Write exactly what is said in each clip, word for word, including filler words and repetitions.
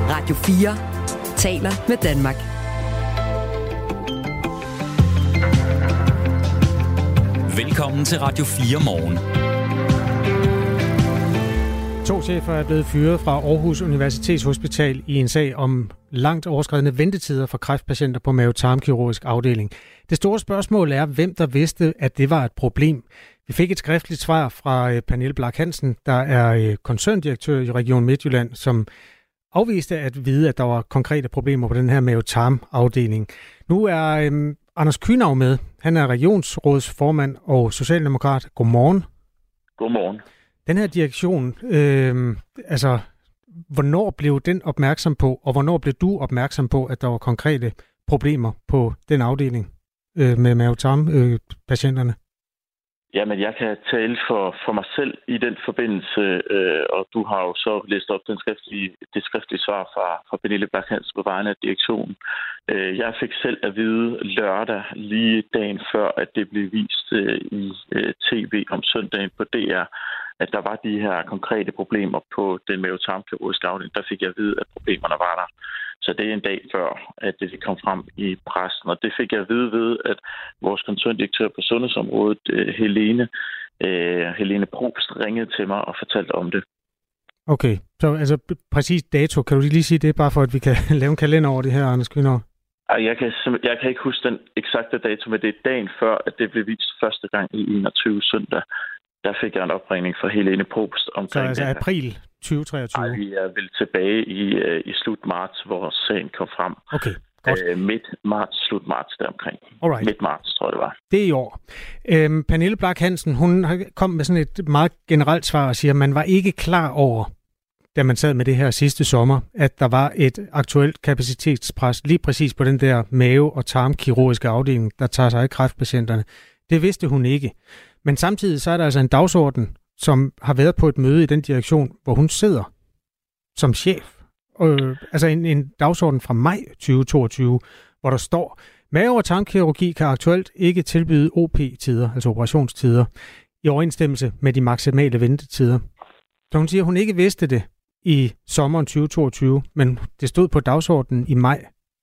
Radio fire taler med Danmark. Velkommen til Radio fire morgen. To chefer er blevet fyret fra Aarhus Universitetshospital i en sag om langt overskredne ventetider for kræftpatienter på mave-tarmkirurgisk afdeling. Det store spørgsmål er, hvem der vidste, at det var et problem. Vi fik et skriftligt svar fra Pernille Blak Hansen, der er koncerndirektør i Region Midtjylland, som afviste at vide, at der var konkrete problemer på den her mave-tarm-afdeling. Nu er øhm, Anders Kühnau med. Han er regionsrådsformand og socialdemokrat. Godmorgen. Godmorgen. Den her direktion, øh, altså, hvornår blev den opmærksom på, og hvornår blev du opmærksom på, at der var konkrete problemer på den afdeling øh, med mave-tarm-patienterne? Jamen, jeg kan tale for, for mig selv i den forbindelse, øh, og du har jo så læst op den skriftlige, det skriftlige svar fra, fra Pernille Blak Hansen på vegne af direktionen. Øh, jeg fik selv at vide lørdag, lige dagen før, at det blev vist øh, i øh, tv om søndagen på D R, at der var de her konkrete problemer på den mave-tarmkirurgiske afdeling. Der fik jeg at vide, at problemerne var der. Så det er en dag før, at det kom frem i pressen. Og det fik jeg at vide ved, at vores koncerndirektør på sundhedsområdet, Helene, øh, Helene Probst, ringede til mig og fortalte om det. Okay, så altså præcis dato. Kan du lige sige det, bare for at vi kan lave en kalender over det her, Anders Kühnau? Jeg kan, jeg kan ikke huske den eksakte dato, men det er dagen før, at det blev vist første gang i enogtyvende søndag. Der fik jeg en opringning fra Helene Probst omkring det. Så altså april tyve treogtyve? Nej, vi er vel tilbage i, i slut marts, hvor sagen kom frem. Okay, godt. Øh, midt marts, slut marts deromkring. Alright. Midt marts, tror jeg det var. Det er i år. Øhm, Pernille Blak Hansen, hun kom med sådan et meget generelt svar og siger, at man var ikke klar over, da man sad med det her sidste sommer, at der var et aktuelt kapacitetspres lige præcis på den der mave- og tarmkirurgiske afdeling, der tager sig af kræftpatienterne. Det vidste hun ikke. Men samtidig så er der altså en dagsorden, som har været på et møde i den direktion, hvor hun sidder som chef. Øh, altså en, en dagsorden fra maj tyve toogtyve, hvor der står, mave- og tarmkirurgi kan aktuelt ikke tilbyde O P-tider, altså operationstider, i overensstemmelse med de maksimale ventetider. Så hun siger, at hun ikke vidste det i sommeren tyve toogtyve, men det stod på dagsordenen i maj.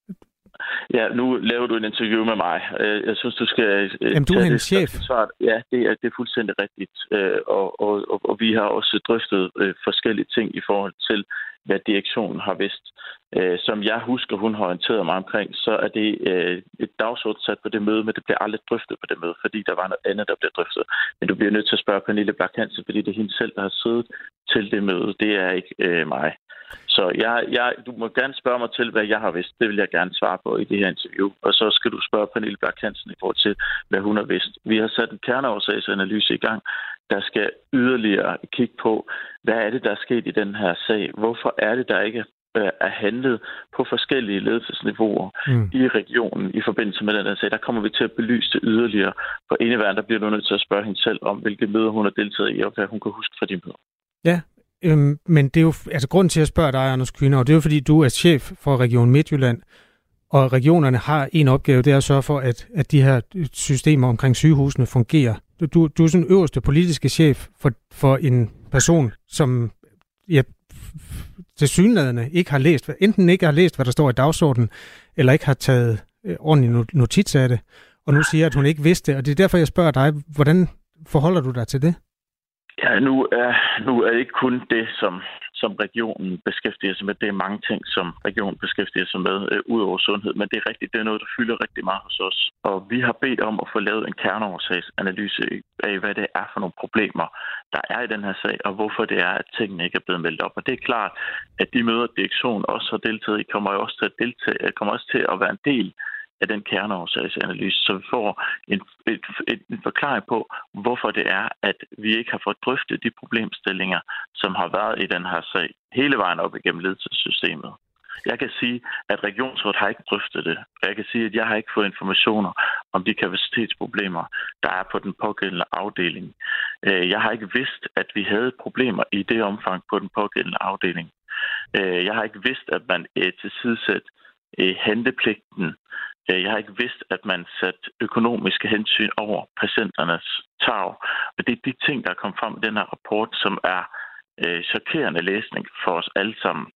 Ja, nu laver du en interview med mig. Jeg synes, du skal... Jamen, du er hendes chef. Ja, det er, det er fuldstændig rigtigt. Og, og, og, og vi har også drøftet forskellige ting i forhold til, hvad direktionen har vidst. Som jeg husker, hun har orienteret mig omkring, så er det et dagsorden sat på det møde, men det bliver aldrig drøftet på det møde, fordi der var noget andet, der blev drøftet. Men du bliver nødt til at spørge Pernille Blak Hansen, fordi det er hende selv, der har siddet til det møde. Det er ikke øh, mig. Så jeg, jeg, du må gerne spørge mig til, hvad jeg har vidst. Det vil jeg gerne svare på i det her interview. Og så skal du spørge Pernille Blak Hansen i forhold til, hvad hun har vidst. Vi har sat en kerneårsagsanalyse i gang, der skal yderligere kigge på, hvad er det, der er sket i den her sag? Hvorfor er det, der ikke er handlet på forskellige ledelsesniveauer mm. i regionen i forbindelse med den her sag? Der kommer vi til at belyse det yderligere. For indeværende, der bliver du nødt til at spørge hende selv om, hvilke møder hun har deltaget i, og hvad hun kan huske fra de møder. Ja, øhm, men det er jo, altså grunden til at spørge dig, Anders Kühnau, det er jo fordi, du er chef for Region Midtjylland, og regionerne har en opgave, det er at sørge for, at, at de her systemer omkring sygehusene fungerer. Du, du er sådan øverste politiske chef for, for en person, som ja, tilsyneladende ikke har læst, enten ikke har læst, hvad der står i dagsordenen, eller ikke har taget øh, ordentlig notits af det, og nu siger, at hun ikke vidste, og det er derfor, jeg spørger dig, hvordan forholder du dig til det? Ja, nu er, nu er det ikke kun det, som, som regionen beskæftiger sig med. Det er mange ting, som regionen beskæftiger sig med, øh, ud over sundhed. Men det er rigtigt, det er noget, der fylder rigtig meget hos os. Og vi har bedt om at få lavet en kerneårsagsanalyse af, hvad det er for nogle problemer, der er i den her sag, og hvorfor det er, at tingene ikke er blevet meldt op. Og det er klart, at de møder, direktionen også har deltaget i, kommer også til at deltage, kommer også til at være en del af den kerneårsagsanalyse, så vi får en, et, et, en forklaring på, hvorfor det er, at vi ikke har fået drøftet de problemstillinger, som har været i den her sag, hele vejen op igennem ledelsessystemet. Jeg kan sige, at regionsrådet har ikke drøftet det. Jeg kan sige, at jeg har ikke fået informationer om de kapacitetsproblemer, der er på den pågældende afdeling. Jeg har ikke vidst, at vi havde problemer i det omfang på den pågældende afdeling. Jeg har ikke vidst, at man tilsidesætter hentepligten. Jeg har ikke vidst, at man satte økonomiske hensyn over patienternes tarv. Og det er de ting, der er kommet frem i den her rapport, som er øh, chokerende læsning for os alle sammen.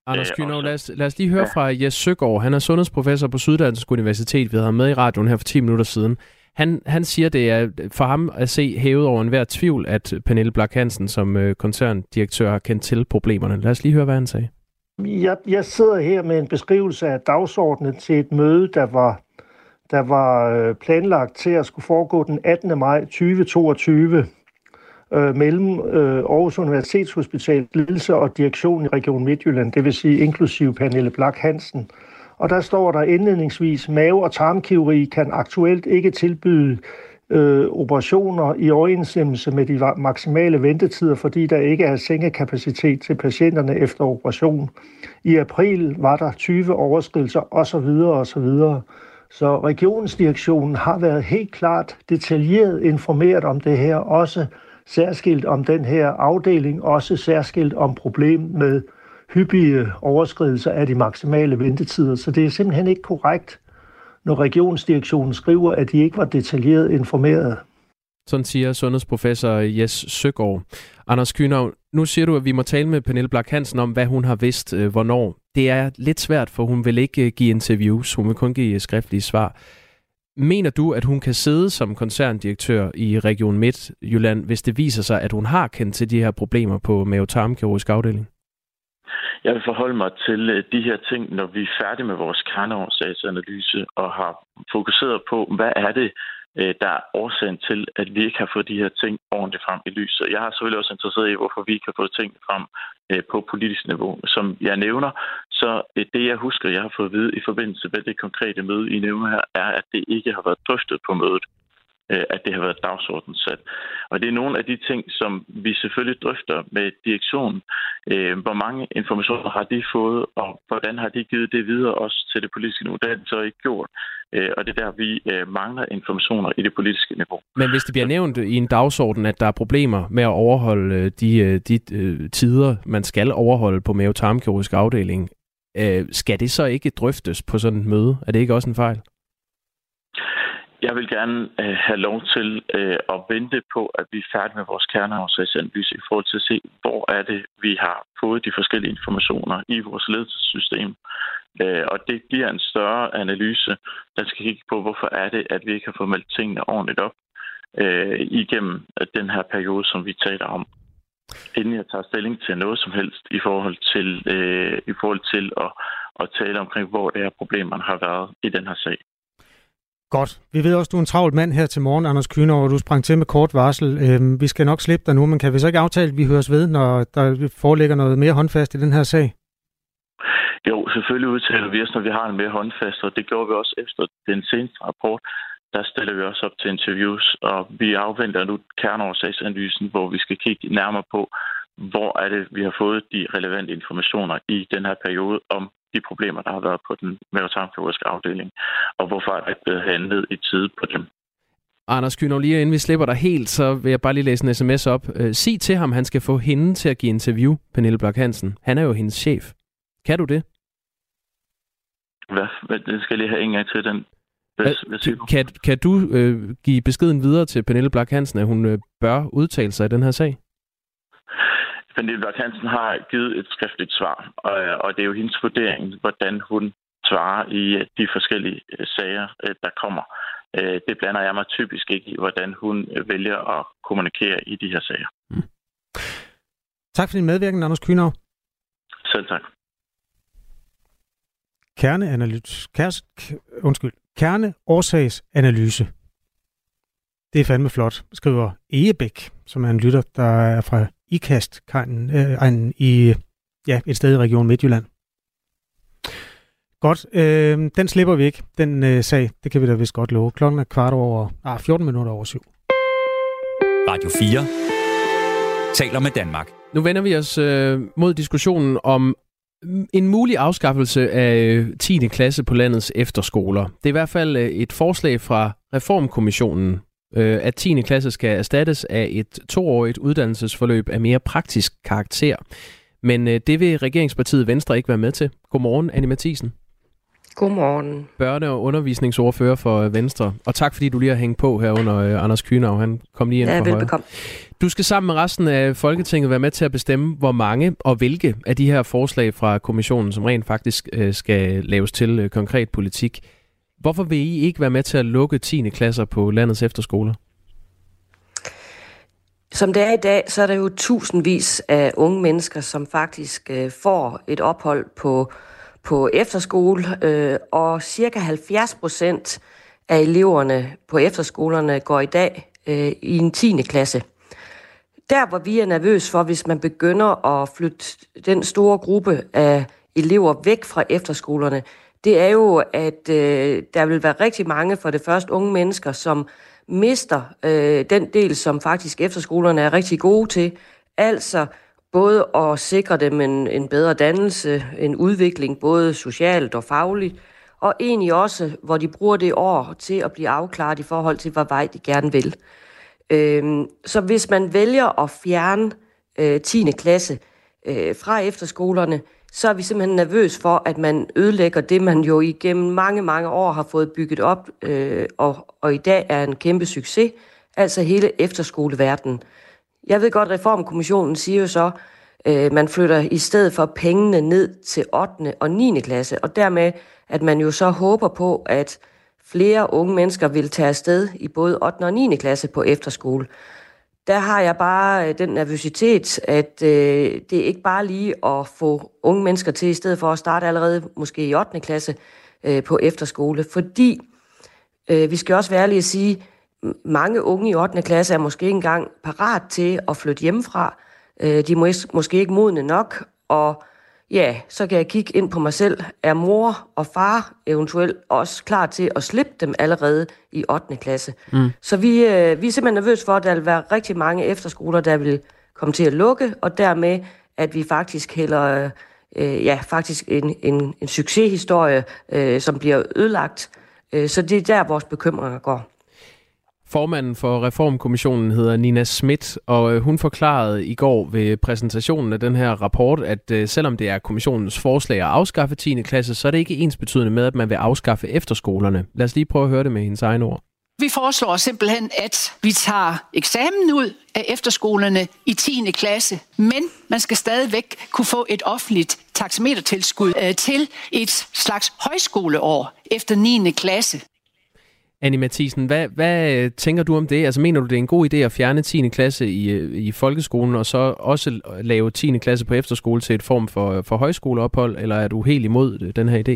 Anders Kühnau, lad os, lad os lige høre ja. fra Jes Søgaard. Han er sundhedsprofessor på Syddansk Universitet. Vi havde ham med i radioen her for ti minutter siden. Han, han siger, det er for ham at se hævet over enhver tvivl, at Pernille Blak Hansen som øh, koncerndirektør har kendt til problemerne. Lad os lige høre, hvad han sagde. Jeg, jeg sidder her med en beskrivelse af dagsordenen til et møde, der var, der var planlagt til at skulle foregå den attende maj tyve toogtyve øh, mellem øh, Aarhus Universitetshospital ledelse og direktion i Region Midtjylland, det vil sige inklusive Pernille Blak Hansen. Og der står der indledningsvis, mave- og tarmkirurgi kan aktuelt ikke tilbyde øh, operationer i overensstemmelse med de maksimale ventetider, fordi der ikke er sengekapacitet til patienterne efter operation. I april var der tyve overskridelser osv. osv. Så regionsdirektionen har været helt klart detaljeret informeret om det her, også særskilt om den her afdeling, også særskilt om problem med hyppige overskridelser af de maksimale ventetider. Så det er simpelthen ikke korrekt, når regionsdirektionen skriver, at de ikke var detaljeret informeret. Sådan siger sundhedsprofessor Jes Søgaard. Anders Kühnau, nu siger du, at vi må tale med Pernille Blak Hansen om, hvad hun har vidst, øh, hvornår. Det er lidt svært, for hun vil ikke give interviews. Hun vil kun give skriftlige svar. Mener du, at hun kan sidde som koncerndirektør i Region Midtjylland, hvis det viser sig, at hun har kendt til de her problemer på mave-tarmkirurgisk afdeling? Jeg vil forholde mig til de her ting, når vi er færdige med vores kerneårsagsanalyse og har fokuseret på, hvad er det, der er årsagen til, at vi ikke har fået de her ting ordentligt frem i lyset. Jeg har selvfølgelig også interesseret i, hvorfor vi ikke har fået ting frem på politisk niveau. Som jeg nævner, så det jeg husker, jeg har fået at vide i forbindelse med det konkrete møde, I nævner her, er, at det ikke har været drøftet på mødet, at det har været dagsordensat. Og det er nogle af de ting, som vi selvfølgelig drøfter med direktionen. Hvor mange informationer har de fået, og hvordan har de givet det videre også til det politiske niveau? Det har de så ikke gjort. Og det er der, vi mangler informationer i det politiske niveau. Men hvis det bliver nævnt i en dagsorden, at der er problemer med at overholde de, de tider, man skal overholde på mave-tarmkirurgisk afdeling, skal det så ikke drøftes på sådan et møde? Er det ikke også en fejl? Jeg vil gerne øh, have lov til øh, at vente på, at vi er færdige med vores kerneårsagsanalyse i forhold til at se, hvor er det, vi har fået de forskellige informationer i vores ledelsessystem. Øh, og det bliver en større analyse, der skal kigge på, hvorfor er det, at vi ikke har fået meldt tingene ordentligt op øh, igennem den her periode, som vi taler om. Inden jeg tager stilling til noget som helst i forhold til, øh, i forhold til at, at tale omkring, hvor det her problemerne har været i den her sag. Godt. Vi ved også, at du er en travlt mand her til morgen, Anders Kühnau, og du sprang til med kort varsel. Øhm, vi skal nok slippe dig nu, men kan vi så ikke aftale, at vi høres ved, når der foreligger noget mere håndfast i den her sag? Jo, selvfølgelig udtaler vi os, når vi har en mere håndfast, og det gjorde vi også efter den seneste rapport. Der stiller vi også op til interviews, og vi afventer nu kerneårsagsanalysen, hvor vi skal kigge nærmere på, hvor er det, vi har fået de relevante informationer i den her periode om de problemer, der har været på den mave-tarmkirurgiske afdeling, og hvorfor er det blevet handlet i tide på dem. Anders Kühnau, lige inden vi slipper dig helt, så vil jeg bare lige læse en sms op. Sig til ham, han skal få hende til at give interview, Pernille Blak Hansen. Han er jo hendes chef. Kan du det? Hvad? Det skal jeg lige have en gang til den. Hvad, kan, kan du øh, give beskeden videre til Pernille Blak Hansen, at hun øh, bør udtale sig i den her sag? Pernille Blak Hansen har givet et skriftligt svar, og, og det er jo hendes vurdering, hvordan hun svarer i de forskellige sager, der kommer. Det blander jeg mig typisk ikke i, hvordan hun vælger at kommunikere i de her sager. Mm. Tak for din medvirken, Anders Kühnau. Selv tak. Kerneanalyse. Kers, undskyld. Kerneårsagsanalyse. Det er fandme flot, skriver Egebæk, som er en lytter, der er fra Ikast øh, i ja, et sted i Region Midtjylland. Godt, øh, den slipper vi ikke, den øh, sag. Det kan vi da vist godt love. Klokken er kvart over, ah, fjorten minutter over syv. Radio fire taler med Danmark. Nu vender vi os øh, mod diskussionen om en mulig afskaffelse af tiende klasse på landets efterskoler. Det er i hvert fald et forslag fra Reformkommissionen, at tiende klasse skal erstattes af et toårigt uddannelsesforløb af mere praktisk karakter. Men det vil regeringspartiet Venstre ikke være med til. Godmorgen, Annie Matthiesen. Godmorgen. Børne- og undervisningsordfører for Venstre. Og tak fordi du lige har hængt på her under uh, Anders Kühnau. Han kom lige ind ja, for højre. Velbekomme. Du skal sammen med resten af Folketinget være med til at bestemme, hvor mange og hvilke af de her forslag fra kommissionen, som rent faktisk uh, skal laves til uh, konkret politik. Hvorfor vil I ikke være med til at lukke tiende klasser på landets efterskoler? Som det er i dag, så er der jo tusindvis af unge mennesker, som faktisk øh, får et ophold på, på efterskole, øh, og cirka halvfjerds procent af eleverne på efterskolerne går i dag øh, i en tiende klasse. Der, hvor vi er nervøs for, hvis man begynder at flytte den store gruppe af elever væk fra efterskolerne, det er jo, at øh, der vil være rigtig mange, for det første unge mennesker, som mister øh, den del, som faktisk efterskolerne er rigtig gode til. Altså både at sikre dem en, en bedre dannelse, en udvikling, både socialt og fagligt, og egentlig også, hvor de bruger det år til at blive afklaret i forhold til, hvad vej de gerne vil. Øh, så hvis man vælger at fjerne øh, tiende klasse øh, fra efterskolerne, så er vi simpelthen nervøs for, at man ødelægger det, man jo igennem mange, mange år har fået bygget op, øh, og, og i dag er en kæmpe succes, altså hele efterskoleverdenen. Jeg ved godt, Reformkommissionen siger jo så, øh, man flytter i stedet for pengene ned til ottende og niende klasse, og dermed, at man jo så håber på, at flere unge mennesker vil tage afsted i både ottende og niende klasse på efterskole. Der har jeg bare den nervøsitet, at øh, det er ikke bare lige at få unge mennesker til, i stedet for at starte allerede måske i ottende klasse øh, på efterskole. Fordi, øh, vi skal også være ærlige at sige, mange unge i ottende klasse er måske ikke engang parat til at flytte hjemmefra. Øh, de er måske ikke modne nok, og ja, så kan jeg kigge ind på mig selv. Er mor og far eventuelt også klar til at slippe dem allerede i ottende klasse? Mm. Så vi, øh, vi er simpelthen nervøse for, at der vil være rigtig mange efterskoler, der vil komme til at lukke, og dermed, at vi faktisk hælder øh, ja, faktisk en, en, en succeshistorie, øh, som bliver ødelagt. Øh, så det er der, vores bekymringer går. Formanden for Reformkommissionen hedder Nina Schmidt, og hun forklarede i går ved præsentationen af den her rapport, at selvom det er kommissionens forslag at afskaffe tiende klasse, så er det ikke ensbetydende med, at man vil afskaffe efterskolerne. Lad os lige prøve at høre det med hendes egne ord. Vi foreslår simpelthen, at vi tager eksamen ud af efterskolerne i tiende klasse, men man skal stadigvæk kunne få et offentligt taxametertilskud til et slags højskoleår efter niende klasse. Annie Matthiesen, hvad, hvad tænker du om det? Altså mener du, det er en god idé at fjerne tiende klasse i, i folkeskolen, og så også lave tiende klasse på efterskole til et form for, for højskoleophold, eller er du helt imod den her idé?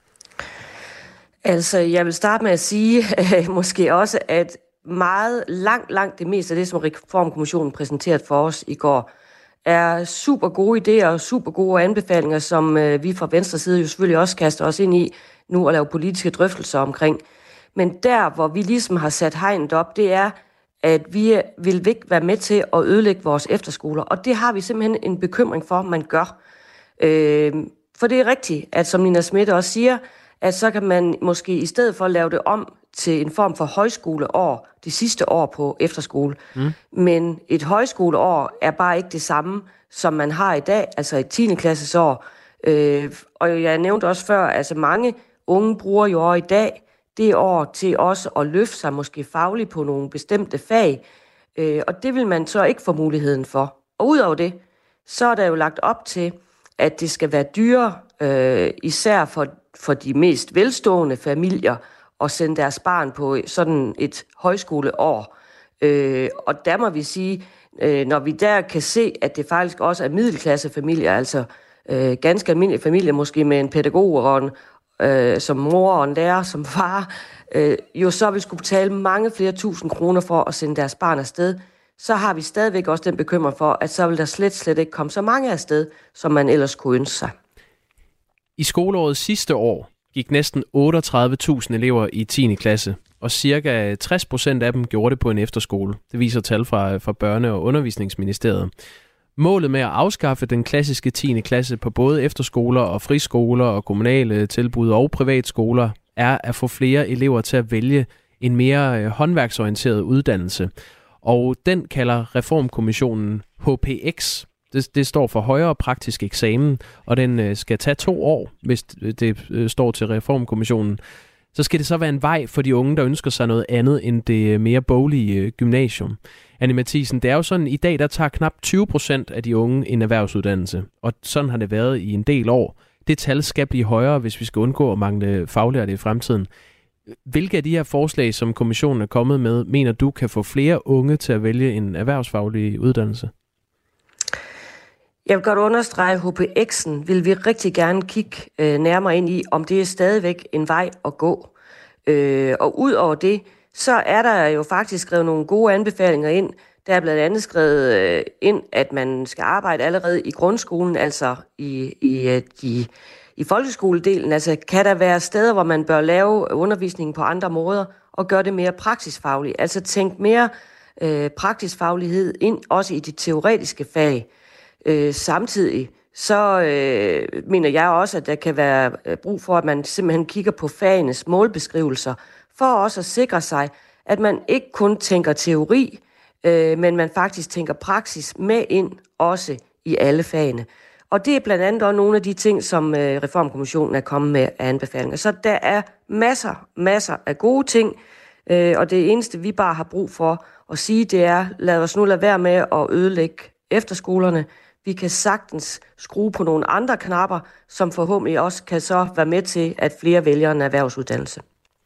Altså, jeg vil starte med at sige øh, måske også, at meget langt, langt det meste af det, som Reformkommissionen præsenterede for os i går, er super gode idéer og super gode anbefalinger, som øh, vi fra venstre side jo selvfølgelig også kaster os ind i nu og lave politiske drøftelser omkring. Men der, hvor vi ligesom har sat hegnet op, det er, at vi vil ikke være med til at ødelægge vores efterskoler. Og det har vi simpelthen en bekymring for, at man gør. Øh, for det er rigtigt, at som Nina Schmidt også siger, at så kan man måske i stedet for at lave det om til en form for højskoleår, det sidste år på efterskole. Mm. Men et højskoleår er bare ikke det samme, som man har i dag, altså et tiende klasses år. Øh, og jeg nævnte også før, altså mange unge bruger jo år i dag det år til også at løfte sig måske fagligt på nogle bestemte fag, øh, og det vil man så ikke få muligheden for. Og udover det, så er der jo lagt op til, at det skal være dyrere, øh, især for, for de mest velstående familier, at sende deres barn på sådan et højskoleår. Øh, og der må vi sige, øh, når vi der kan se, at det faktisk også er middelklassefamilier, altså øh, ganske almindelige familier, måske med en pædagog og en Øh, som mor og en lærer, som far, øh, jo så vil skulle betale mange flere tusind kroner for at sende deres barn afsted, så har vi stadigvæk også den bekymring for, at så vil der slet, slet ikke komme så mange afsted, som man ellers kunne ønske sig. I skoleåret sidste år gik næsten otteogtredive tusind elever i tiende klasse, og cirka tres procent af dem gjorde det på en efterskole. Det viser tal fra, fra Børne- og Undervisningsministeriet. Målet med at afskaffe den klassiske tiende klasse på både efterskoler og friskoler og kommunale tilbud og privatskoler er at få flere elever til at vælge en mere håndværksorienteret uddannelse. Og den kalder Reformkommissionen H P X, det, det står for højere praktisk eksamen, og den øh, skal tage to år, hvis det, det øh, står til Reformkommissionen. Så skal det så være en vej for de unge, der ønsker sig noget andet end det mere boglige øh, gymnasium. Anne Matthiesen, det er jo sådan, i dag der tager knap tyve procent af de unge en erhvervsuddannelse, og sådan har det været i en del år. Det tal skal blive højere, hvis vi skal undgå at mangle faglærte i fremtiden. Hvilke af de her forslag, som kommissionen er kommet med, mener du kan få flere unge til at vælge en erhvervsfaglig uddannelse? Jeg vil godt understrege, H P X'en vil vi rigtig gerne kigge øh, nærmere ind i, om det er stadigvæk en vej at gå. Øh, og ud over det, så er der jo faktisk skrevet nogle gode anbefalinger ind. Der er blandt andet skrevet øh, ind, at man skal arbejde allerede i grundskolen, altså i, i, i, i folkeskoledelen. Altså kan der være steder, hvor man bør lave undervisningen på andre måder og gøre det mere praksisfagligt. Altså tænk mere øh, praksisfaglighed ind, også i de teoretiske fag. Øh, samtidig så øh, mener jeg også, at der kan være brug for, at man simpelthen kigger på fagenes målbeskrivelser, for også at sikre sig, at man ikke kun tænker teori, øh, men man faktisk tænker praksis med ind også i alle fagene. Og det er blandt andet også nogle af de ting, som øh, Reformkommissionen er kommet med af anbefalinger. Så der er masser, masser af gode ting, øh, og det eneste, vi bare har brug for at sige, det er, lad os nu lade være med at ødelægge efterskolerne. Vi kan sagtens skrue på nogle andre knapper, som forhåbentlig også kan så være med til, at flere vælger en erhvervsuddannelse.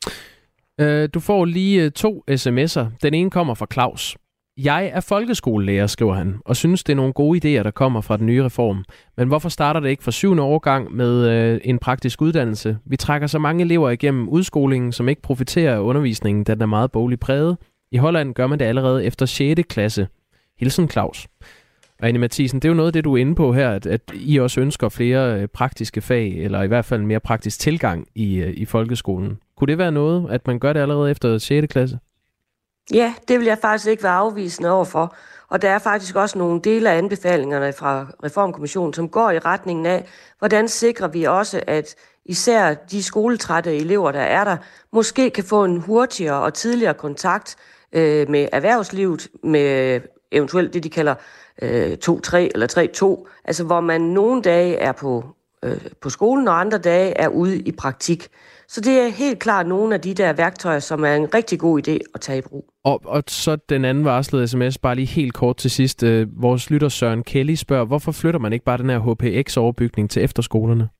Du får lige to sms'er. Den ene kommer fra Claus. Jeg er folkeskolelærer, skriver han, og synes, det er nogle gode idéer, der kommer fra den nye reform. Men hvorfor starter det ikke fra syvende årgang med en praktisk uddannelse? Vi trækker så mange elever igennem udskolingen, som ikke profiterer af undervisningen, da den er meget bogligt præget. I Holland gør man det allerede efter sjette klasse. Hilsen Claus. Og Anne Matthiesen, det er jo noget af det, du er inde på her, at, at I også ønsker flere praktiske fag, eller i hvert fald en mere praktisk tilgang i, i folkeskolen. Kunne det være noget, at man gør det allerede efter sjette klasse? Ja, det vil jeg faktisk ikke være afvisende overfor. Og der er faktisk også nogle dele af anbefalingerne fra Reformkommissionen, som går i retningen af, hvordan sikrer vi også, at især de skoletrætte elever, der er der, måske kan få en hurtigere og tidligere kontakt øh, med erhvervslivet, med eventuelt det, de kalder to tre eller tre to, altså hvor man nogle dage er på, øh, på skolen, og andre dage er ude i praktik. Så det er helt klart nogle af de der værktøjer, som er en rigtig god idé at tage i brug. Og, og så den anden varslede sms, bare lige helt kort til sidst. Vores lytter Søren Kelly spørger, hvorfor flytter man ikke bare den her H P X-overbygning til efterskolerne?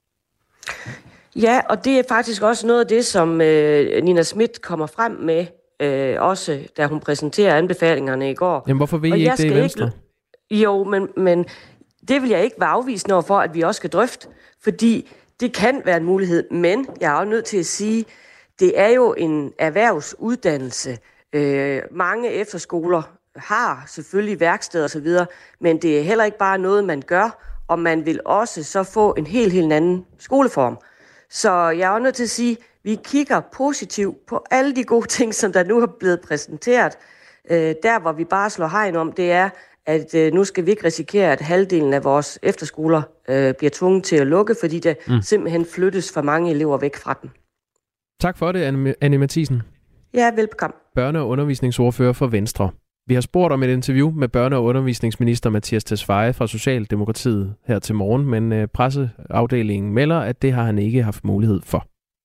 Ja, og det er faktisk også noget af det, som øh, Nina Schmidt kommer frem med, øh, også da hun præsenterer anbefalingerne i går. Jamen hvorfor vil I ikke det i Venstre? Ikke... Jo, men, men det vil jeg ikke være afvisende over for, at vi også skal drøfte, fordi det kan være en mulighed, men jeg er også nødt til at sige, det er jo en erhvervsuddannelse. Øh, mange efterskoler har selvfølgelig værksteder og så videre, men det er heller ikke bare noget, man gør, og man vil også så få en helt, helt anden skoleform. Så jeg er også nødt til at sige, at vi kigger positivt på alle de gode ting, som der nu er blevet præsenteret. Øh, der, hvor vi bare slår hegn om, det er, at øh, nu skal vi ikke risikere, at halvdelen af vores efterskoler øh, bliver tvunget til at lukke, fordi der mm. simpelthen flyttes for mange elever væk fra dem. Tak for det, Anne, Anne Matthiesen. Ja, velbekomme. Børne- og undervisningsordfører for Venstre. Vi har spurgt om et interview med børne- og undervisningsminister Mattias Tesfaye fra Socialdemokratiet her til morgen, men øh, presseafdelingen melder, at det har han ikke haft mulighed for.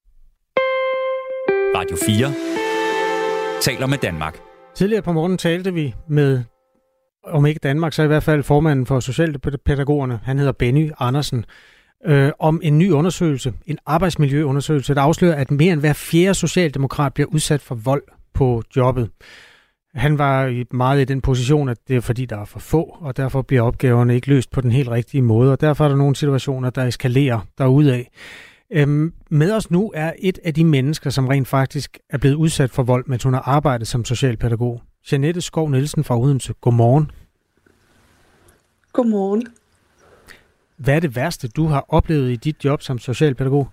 Radio fire taler med Danmark. Tidligere på morgenen talte vi med, om ikke Danmark, så i hvert fald formanden for Socialpædagogerne, han hedder Benny Andersen, øh, om en ny undersøgelse, en arbejdsmiljøundersøgelse, der afslører, at mere end hver fjerde socialdemokrat bliver udsat for vold på jobbet. Han var meget i den position, at det er fordi, der er for få, og derfor bliver opgaverne ikke løst på den helt rigtige måde, og derfor er der nogle situationer, der eskalerer derudaf. Øhm, med os nu er et af de mennesker, som rent faktisk er blevet udsat for vold, mens hun har arbejdet som socialpædagog. Jeanette Skov Nielsen fra Odense. Godmorgen. Godmorgen. Hvad er det værste, du har oplevet i dit job som socialpædagog?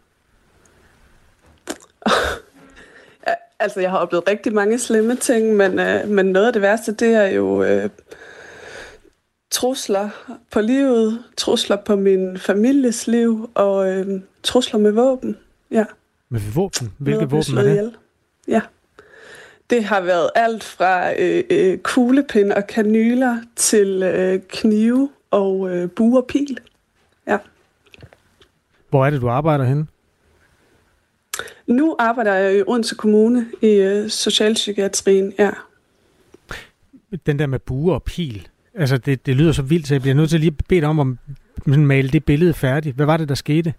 Altså, jeg har oplevet rigtig mange slemme ting, men, øh, men noget af det værste, det er jo øh, trusler på livet, trusler på min families liv og øh, trusler med våben. Ja. Med våben? Hvilke våben er det? Ihjel. Ja. Det har været alt fra øh, øh, kuglepinde og kanyler til øh, knive og øh, bue og pil. Ja. Hvor er det, du arbejder henne? Nu arbejder jeg i Odense Kommune i øh, socialpsykiatrien, ja. Den der med bue og pil, altså det, det lyder så vildt, så jeg bliver nødt til lige at bede dig om at male det billede færdigt. Hvad var det, der skete?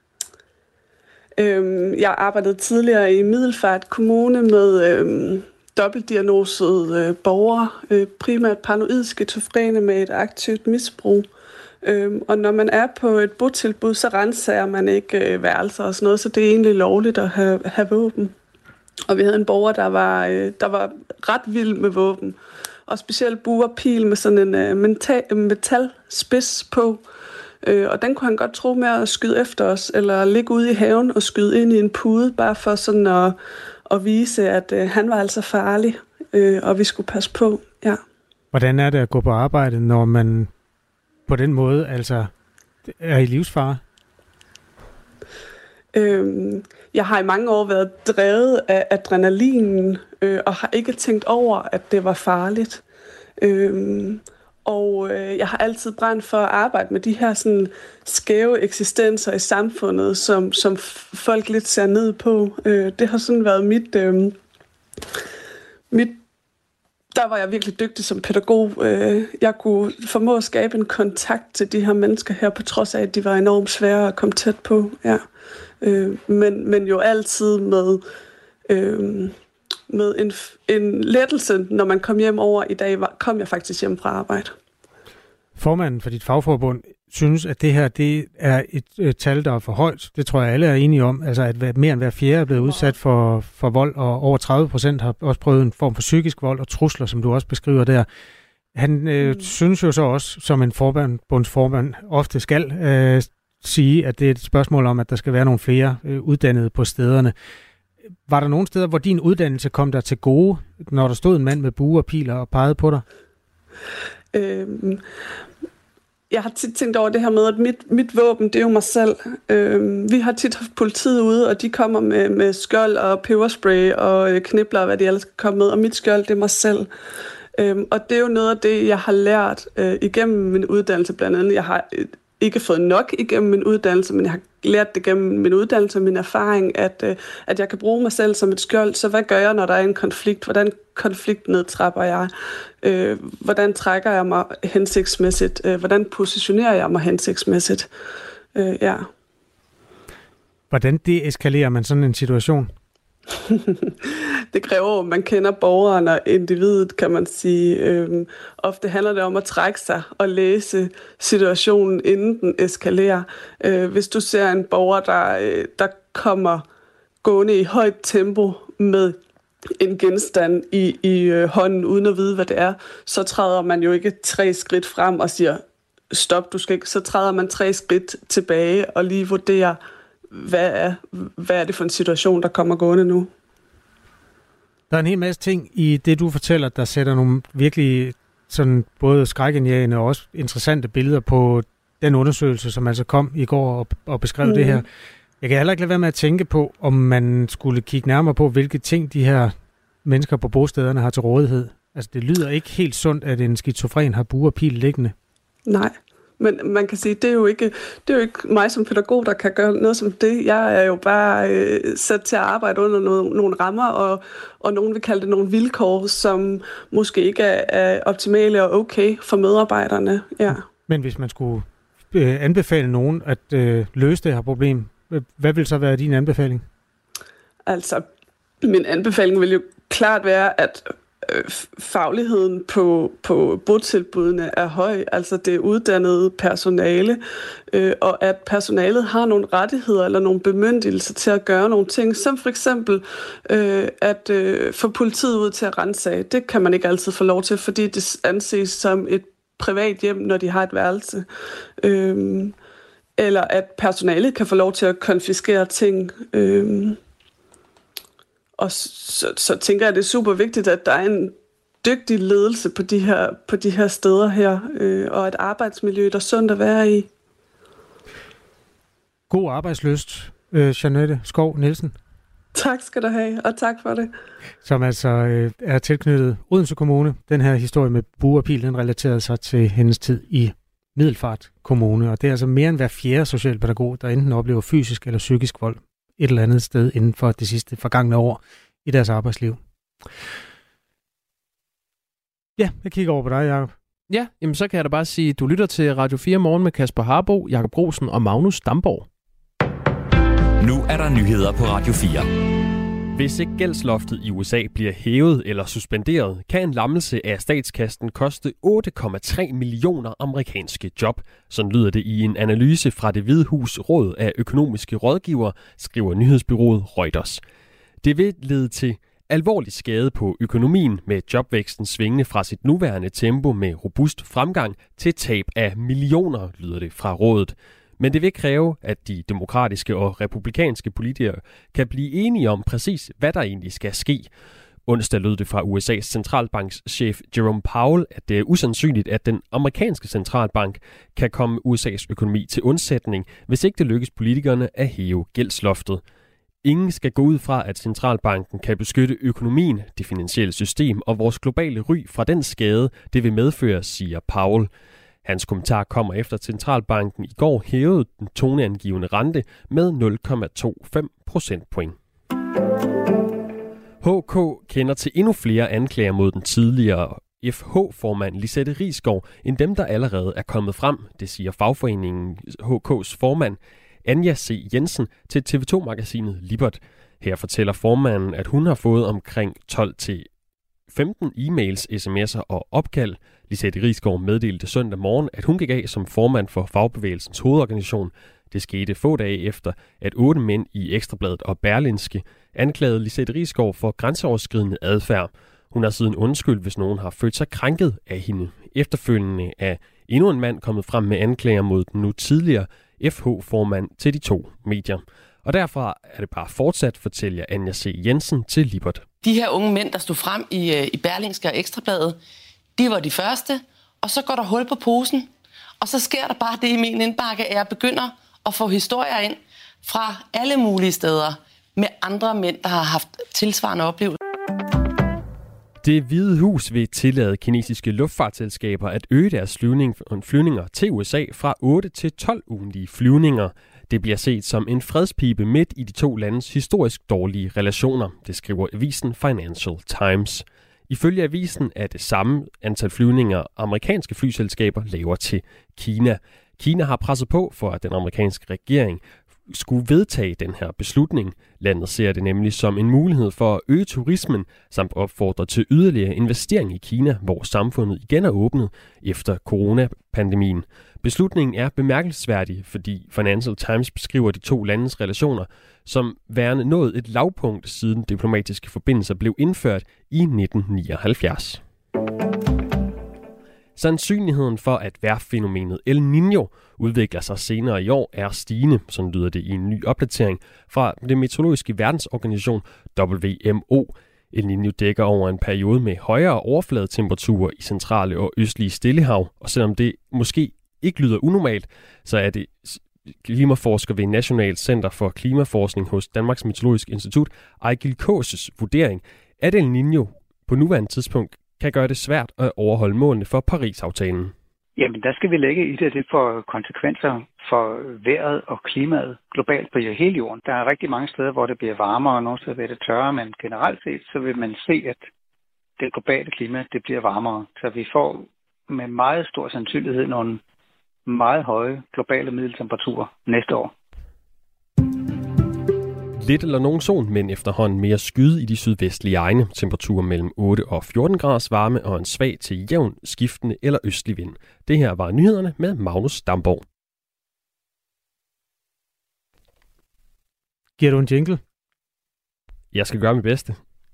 Øhm, jeg arbejdede tidligere i Middelfart Kommune med øhm, dobbeltdiagnosede øh, borgere, øh, primært paranoid skizofrene med et aktivt misbrug. Øhm, og når man er på et botilbud, så renser man ikke øh, værelser og sådan noget, så det er egentlig lovligt at have, have våben. Og vi havde en borger, der var, øh, der var ret vild med våben. Og specielt bue og pil med sådan en øh, metal, metalspids på. Øh, og den kunne han godt tro med at skyde efter os, eller ligge ude i haven og skyde ind i en pude, bare for sådan at, at vise, at øh, han var altså farlig, øh, og vi skulle passe på. Ja. Hvordan er det at gå på arbejde, når man på den måde altså er i livsfare? Øhm, jeg har i mange år været drevet af adrenalinen, øh, og har ikke tænkt over, at det var farligt. Øhm, og øh, jeg har altid brændt for at arbejde med de her sådan, skæve eksistenser i samfundet, som, som folk lidt ser ned på. Øh, det har sådan været mit... Øh, mit Der var jeg virkelig dygtig som pædagog. Jeg kunne formå at skabe en kontakt til de her mennesker her, på trods af, at de var enormt svære at komme tæt på. Ja. Men, men jo altid med, med en, en lettelse, når man kom hjem over. I dag kom jeg faktisk hjem fra arbejde. Formanden for dit fagforbund synes, at det her det er et, et tal, der er for højt. Det tror jeg, alle er enige om. Altså, at mere end hver fjerde er blevet udsat for, for vold, og over tredive procent har også prøvet en form for psykisk vold og trusler, som du også beskriver der. Han øh, mm. synes jo så også, som en forbundsformand ofte skal øh, sige, at det er et spørgsmål om, at der skal være nogle flere øh, uddannede på stederne. Var der nogle steder, hvor din uddannelse kom der til gode, når der stod en mand med bue og piler og pegede på dig? Øhm, jeg har tit tænkt over det her med, at mit, mit våben, det er jo mig selv. Øhm, vi har tit haft politiet ude, og de kommer med, med skjold og peberspray og øh, knibler, hvad de ellers skal komme med, og mit skjold, det er mig selv. Øhm, og det er jo noget af det, jeg har lært øh, igennem min uddannelse blandt andet. Jeg har øh, ikke fået nok igennem min uddannelse, men jeg har lært det gennem min uddannelse og min erfaring, at, øh, at jeg kan bruge mig selv som et skjold. Så hvad gør jeg, når der er en konflikt? Hvordan konflikt nedtrapper jeg? Øh, hvordan trækker jeg mig hensigtsmæssigt? Øh, hvordan positionerer jeg mig hensigtsmæssigt? Øh, ja. Hvordan deeskalerer man sådan en situation? Det kræver, at man kender borgeren og individet, kan man sige. Øhm, ofte handler det om at trække sig og læse situationen, inden den eskalerer. Øh, hvis du ser en borger, der, øh, der kommer gående i højt tempo med en genstand i, i øh, hånden, uden at vide, hvad det er, så træder man jo ikke tre skridt frem og siger, stop, du skal ikke. Så træder man tre skridt tilbage og lige vurderer, hvad er, hvad er det for en situation, der kommer gående nu. Der er en hel masse ting i det, du fortæller, der sætter nogle virkelig sådan både skrækindjagende og også interessante billeder på den undersøgelse, som altså kom i går og, og beskrev mm. det her. Jeg kan heller ikke lade være med at tænke på, om man skulle kigge nærmere på, hvilke ting de her mennesker på bostederne har til rådighed. Altså, det lyder ikke helt sundt, at en skizofren har bue og pil liggende. Nej, men man kan sige, det er jo ikke, det er jo ikke mig som pædagog, der kan gøre noget som det. Jeg er jo bare øh, sat til at arbejde under nogle, nogle rammer, og, og nogen vil kalde det nogle vilkår, som måske ikke er, er optimale og okay for medarbejderne. Ja. Men hvis man skulle øh, anbefale nogen at øh, løse det her problem, hvad vil så være din anbefaling? Altså, min anbefaling vil jo klart være, at øh, fagligheden på, på botilbudene er høj. Altså det uddannet personale, øh, og at personalet har nogle rettigheder eller nogle bemyndigelser til at gøre nogle ting, som for eksempel øh, at øh, få politiet ud til at ransage. Det kan man ikke altid få lov til, fordi det anses som et privat hjem, når de har et værelse. Øh, eller at personalet kan få lov til at konfiskere ting. Øhm, og så, så tænker jeg, at det er super vigtigt, at der er en dygtig ledelse på de her, på de her steder her, øh, og et arbejdsmiljø, der er sundt at være i. God arbejdslyst, øh, Jeanette Skov Nielsen. Tak skal du have, og tak for det. Som altså øh, er tilknyttet Odense Kommune. Den her historie med bue og pil, den relaterede sig til hendes tid i Middelfart Kommune, og det er altså mere end hver fjerde socialpædagog, der enten oplever fysisk eller psykisk vold et eller andet sted inden for det sidste forgangne år i deres arbejdsliv. Ja, jeg kigger over på dig, Jacob. Ja, jamen så kan jeg da bare sige, du lytter til Radio fire Morgen med Kasper Harbo, Jakob Grosen og Magnus Damborg. Nu er der nyheder på Radio fire. Hvis ikke gældsloftet i U S A bliver hævet eller suspenderet, kan en lammelse af statskassen koste otte komma tre millioner amerikanske job. Sådan lyder det i en analyse fra Det Hvide Hus Råd af økonomiske rådgivere, skriver nyhedsbureauet Reuters. Det vil lede til alvorlig skade på økonomien med jobvæksten svingende fra sit nuværende tempo med robust fremgang til tab af millioner, lyder det fra rådet. Men det vil kræve, at de demokratiske og republikanske politikere kan blive enige om præcis, hvad der egentlig skal ske. Onsdag lød det fra U S A's centralbankschef Jerome Powell, at det er usandsynligt, at den amerikanske centralbank kan komme U S A's økonomi til undsætning, hvis ikke det lykkes politikerne at hæve gældsloftet. Ingen skal gå ud fra, at centralbanken kan beskytte økonomien, det finansielle system og vores globale ry fra den skade, det vil medføre, siger Powell. Hans kommentar kommer efter, at centralbanken i går hævede den toneangivende rente med nul komma toogtyve procentpoint. H K kender til endnu flere anklager mod den tidligere F H-formand Lisette Risgaard, end dem, der allerede er kommet frem, det siger fagforeningen H K's formand Anja C. Jensen til T V to-magasinet Libert. Her fortæller formanden, at hun har fået omkring tolv til femten e-mails, sms'er og opkald. Lisette Risgaard meddelte søndag morgen, at hun gik af som formand for Fagbevægelsens hovedorganisation. Det skete få dage efter, at otte mænd i Ekstrabladet og Berlingske anklagede Lisette Risgaard for grænseoverskridende adfærd. Hun har siden undskyldt, hvis nogen har følt sig krænket af hende. Efterfølgende er endnu en mand kommet frem med anklager mod den nu tidligere F H-formand til de to medier. Og derfra er det bare fortsat, fortæller Anja C. Jensen til Libert. De her unge mænd, der stod frem i, i Berlingske og Ekstrabladet, de var de første, og så går der hul på posen, og så sker der bare det i min indbakke, at jeg begynder at få historier ind fra alle mulige steder med andre mænd, der har haft tilsvarende oplevelser. Det Hvide Hus vil tillade kinesiske luftfartsselskaber at øge deres flyvninger til U S A fra otte til tolv ugentlige flyvninger. Det bliver set som en fredspibe midt i de to landes historisk dårlige relationer, det skriver avisen Financial Times. Ifølge avisen er det samme antal flyvninger amerikanske flyselskaber laver til Kina. Kina har presset på for, at den amerikanske regering skulle vedtage den her beslutning. Landet ser det nemlig som en mulighed for at øge turismen, samt opfordre til yderligere investering i Kina, hvor samfundet igen er åbnet efter coronapandemien. Beslutningen er bemærkelsesværdig, fordi Financial Times beskriver de to landes relationer som værende nået et lavpunkt, siden diplomatiske forbindelser blev indført i nitten nioghalvfjerds. Sandsynligheden for, at vejrfænomenet El Niño udvikler sig senere i år, er stigende, sådan lyder det i en ny opdatering fra det meteorologiske verdensorganisation W M O. El Niño dækker over en periode med højere overfladetemperaturer i centrale og østlige Stillehav, og selvom det måske ikke lyder unormalt, så er det klimaforsker ved National Center for Klimaforskning hos Danmarks Meteorologiske Institut, Ejgil Kåses vurdering, at El Niño på nuværende tidspunkt kan gøre det svært at overholde målene for Paris-aftalen. Jamen, der skal vi lægge i det, det får konsekvenser for vejret og klimaet globalt på hele jorden. Der er rigtig mange steder, hvor det bliver varmere, og nogle steder bliver det tørrere, men generelt set, så vil man se, at det globale klima, det bliver varmere. Så vi får med meget stor sandsynlighed nogle meget høje globale middeltemperaturer næste år. Lidt eller nogen sol, men efterhånden mere skyde i de sydvestlige egne. Temperaturer mellem otte og fjorten graders varme og en svag til jævn, skiftende eller østlig vind. Det her var nyhederne med Magnus Damborg. Giver du en jingle? Jeg skal gøre mit bedste.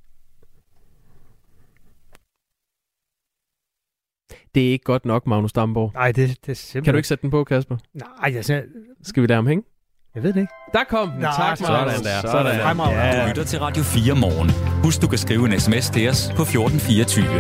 Det er ikke godt nok, Magnus Damborg. Nej, det, det er simpelthen... Kan du ikke sætte den på, Kasper? Nej, jeg ser... Skal vi lade ham hænge? Jeg ved det ikke. Der kom den. Nå, tak, sådan Magnus. der. Sådan der. Sådan der. Du lytter til Radio fire Morgen. Husk, du kan skrive en sms til os på fjorten fireogtyve.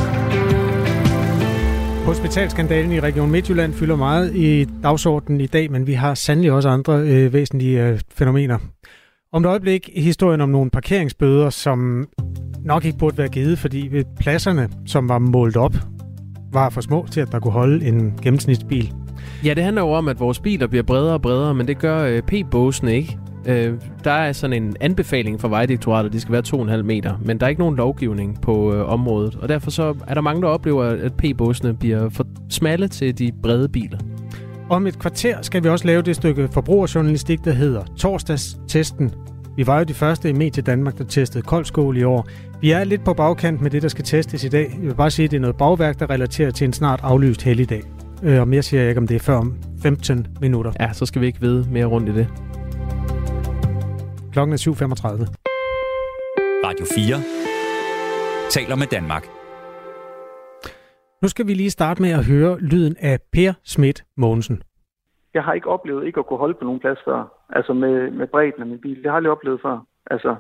Hospitalskandalen i Region Midtjylland fylder meget i dagsordenen i dag, men vi har sandelig også andre øh, væsentlige øh, fænomener. Om et øjeblik historien om nogle parkeringsbøder, som nok ikke burde være givet, fordi pladserne, som var målt op, var for små til, at der kunne holde en gennemsnitsbil. Ja, det handler jo om, at vores biler bliver bredere og bredere, men det gør øh, P-båsene ikke. Øh, der er sådan en anbefaling fra Vejdirektoratet, at de skal være to komma fem meter, men der er ikke nogen lovgivning på øh, området, og derfor så er der mange, der oplever, at P-båsene bliver for smalle til de brede biler. Om et kvarter skal vi også lave det stykke forbrugerjournalistik, der hedder Torsdagstesten. Vi var jo de første i Medie Danmark, der testede koldskål i år. Vi er lidt på bagkant med det, der skal testes i dag. Jeg vil bare sige, at det er noget bagværk, der relaterer til en snart aflyst helligdag. Øh, og mere siger jeg ikke, om det er før om femten minutter. Ja, så skal vi ikke vide mere rundt i det. Klokken er syv femogtredive. Radio fire taler med Danmark. Nu skal vi lige starte med at høre lyden af Per Schmidt Mogensen. Jeg har ikke oplevet ikke at kunne holde på nogen plads før. Altså med, med bredden af min bil. Det har jeg aldrig oplevet før. Altså,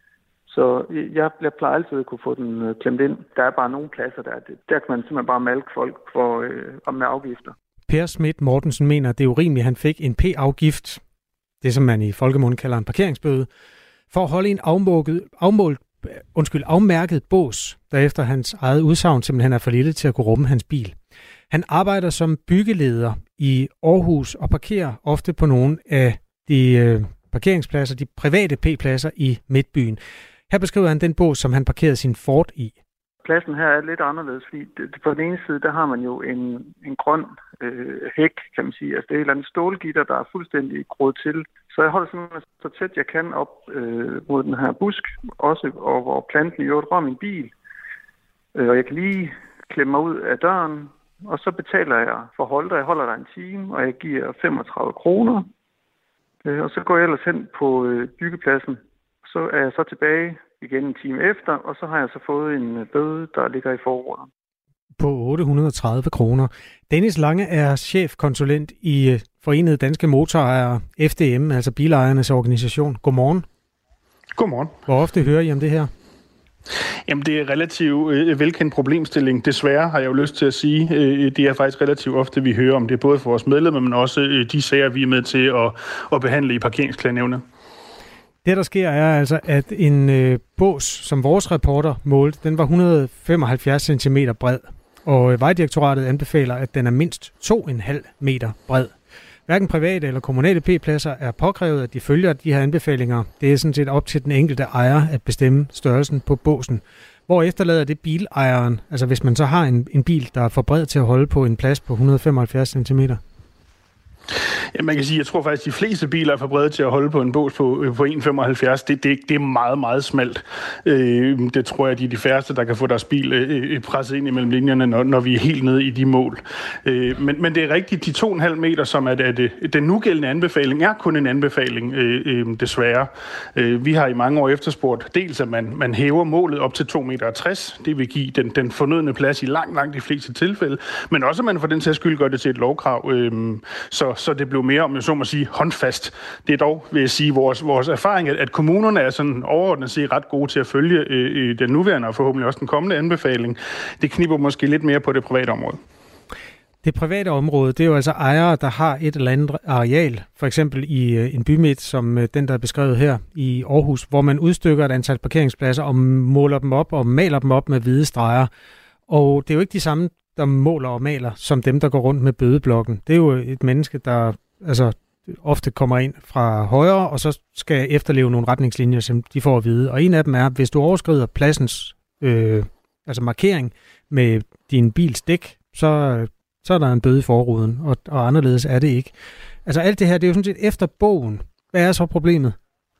så jeg, jeg plejer altid at kunne få den klemt ind. Der er bare nogle pladser, der, der kan man simpelthen bare malke folk for, øh, om med afgifter. Per Schmidt Mortensen mener, at det er urimeligt, at han fik en P-afgift, det som man i folkemunden kalder en parkeringsbøde, for at holde en afmålet, afmålt, undskyld, afmærket bås, der efter hans eget udsagn simpelthen er for lille til at kunne rumme hans bil. Han arbejder som byggeleder i Aarhus og parkerer ofte på nogle af de øh, parkeringspladser, de private P-pladser i Midtbyen. Her beskriver han den bås, som han parkerede sin Ford i. Pladsen her er lidt anderledes, fordi det, på den ene side, der har man jo en, en grøn øh, hæk, kan man sige. Altså det er et eller andet stålgitter, der er fuldstændig groet til. Så jeg holder simpelthen så tæt jeg kan op øh, mod den her busk, også og hvor planten i øvrigt rører min bil. Øh, og jeg kan lige klemme mig ud af døren, og så betaler jeg for holder. Jeg holder der en time, og jeg giver femogtredive kroner. Øh, og så går jeg ellers hen på øh, byggepladsen. Så er jeg så tilbage igen en time efter, og så har jeg så fået en bøde, der ligger i forordet. På otte hundrede og tredive kroner. Dennis Lange er chefkonsulent i Forenede Danske Motorejere, F D M, altså bilejernes organisation. Godmorgen. Godmorgen. Hvor ofte hører I om det her? Jamen, det er relativt øh, velkendt problemstilling. Desværre har jeg jo lyst til at sige, øh, det er faktisk relativt ofte, vi hører om det, både for vores medlemmer, men også øh, de sager, vi er med til at, at behandle i parkeringsklagenævnet. Det, der sker, er altså, at en øh, bås, som vores reporter målte, den var et hundrede og femoghalvfjerds centimeter bred. Og Vejdirektoratet anbefaler, at den er mindst to komma fem meter bred. Hverken private eller kommunale P-pladser er påkrævet, at de følger de her anbefalinger. Det er sådan set op til den enkelte ejer at bestemme størrelsen på båsen. Hvor efterlader det bilejeren, altså hvis man så har en, en bil, der er for bred til at holde på en plads på et hundrede og femoghalvfjerds centimeter? Ja, man kan sige, jeg tror faktisk, at de fleste biler er for brede til at holde på en bås på, på et komma femoghalvfjerds. Det, det, det er meget, meget smalt. Øh, det tror jeg, de er de færreste, der kan få deres bil øh, presset ind imellem linjerne, når, når vi er helt nede i de mål. Øh, men, men det er rigtigt, de to komma fem meter, som er det, den nugældende anbefaling, er kun en anbefaling, øh, øh, desværre. Øh, vi har i mange år efterspurgt dels, at man, man hæver målet op til to komma tres meter. Det vil give den, den fornødne plads i langt, langt de fleste tilfælde. Men også, at man for den sags skyld gør det til et lovkrav. Øh, så, så det blev mere, om jeg så må sige, håndfast. Det er dog, vil jeg sige, vores, vores erfaring, at kommunerne er sådan overordnet set ret gode til at følge øh, den nuværende og forhåbentlig også den kommende anbefaling. Det kniber måske lidt mere på det private område. Det private område, det er jo altså ejere, der har et eller andet areal, for eksempel i øh, en bymidt, som øh, den, der er beskrevet her i Aarhus, hvor man udstykker et antal parkeringspladser og måler dem op og maler dem op med hvide streger. Og det er jo ikke de samme, der måler og maler, som dem, der går rundt med bødeblokken. Det er jo et menneske, der altså ofte kommer ind fra højre, og så skal efterleve nogle retningslinjer, som de får at vide. Og en af dem er, hvis du overskrider pladsens øh, altså markering med din bils dæk, så, så er der en bøde i forruden, og, og anderledes er det ikke. Altså alt det her, det er jo sådan set efter bogen. Hvad er så problemet?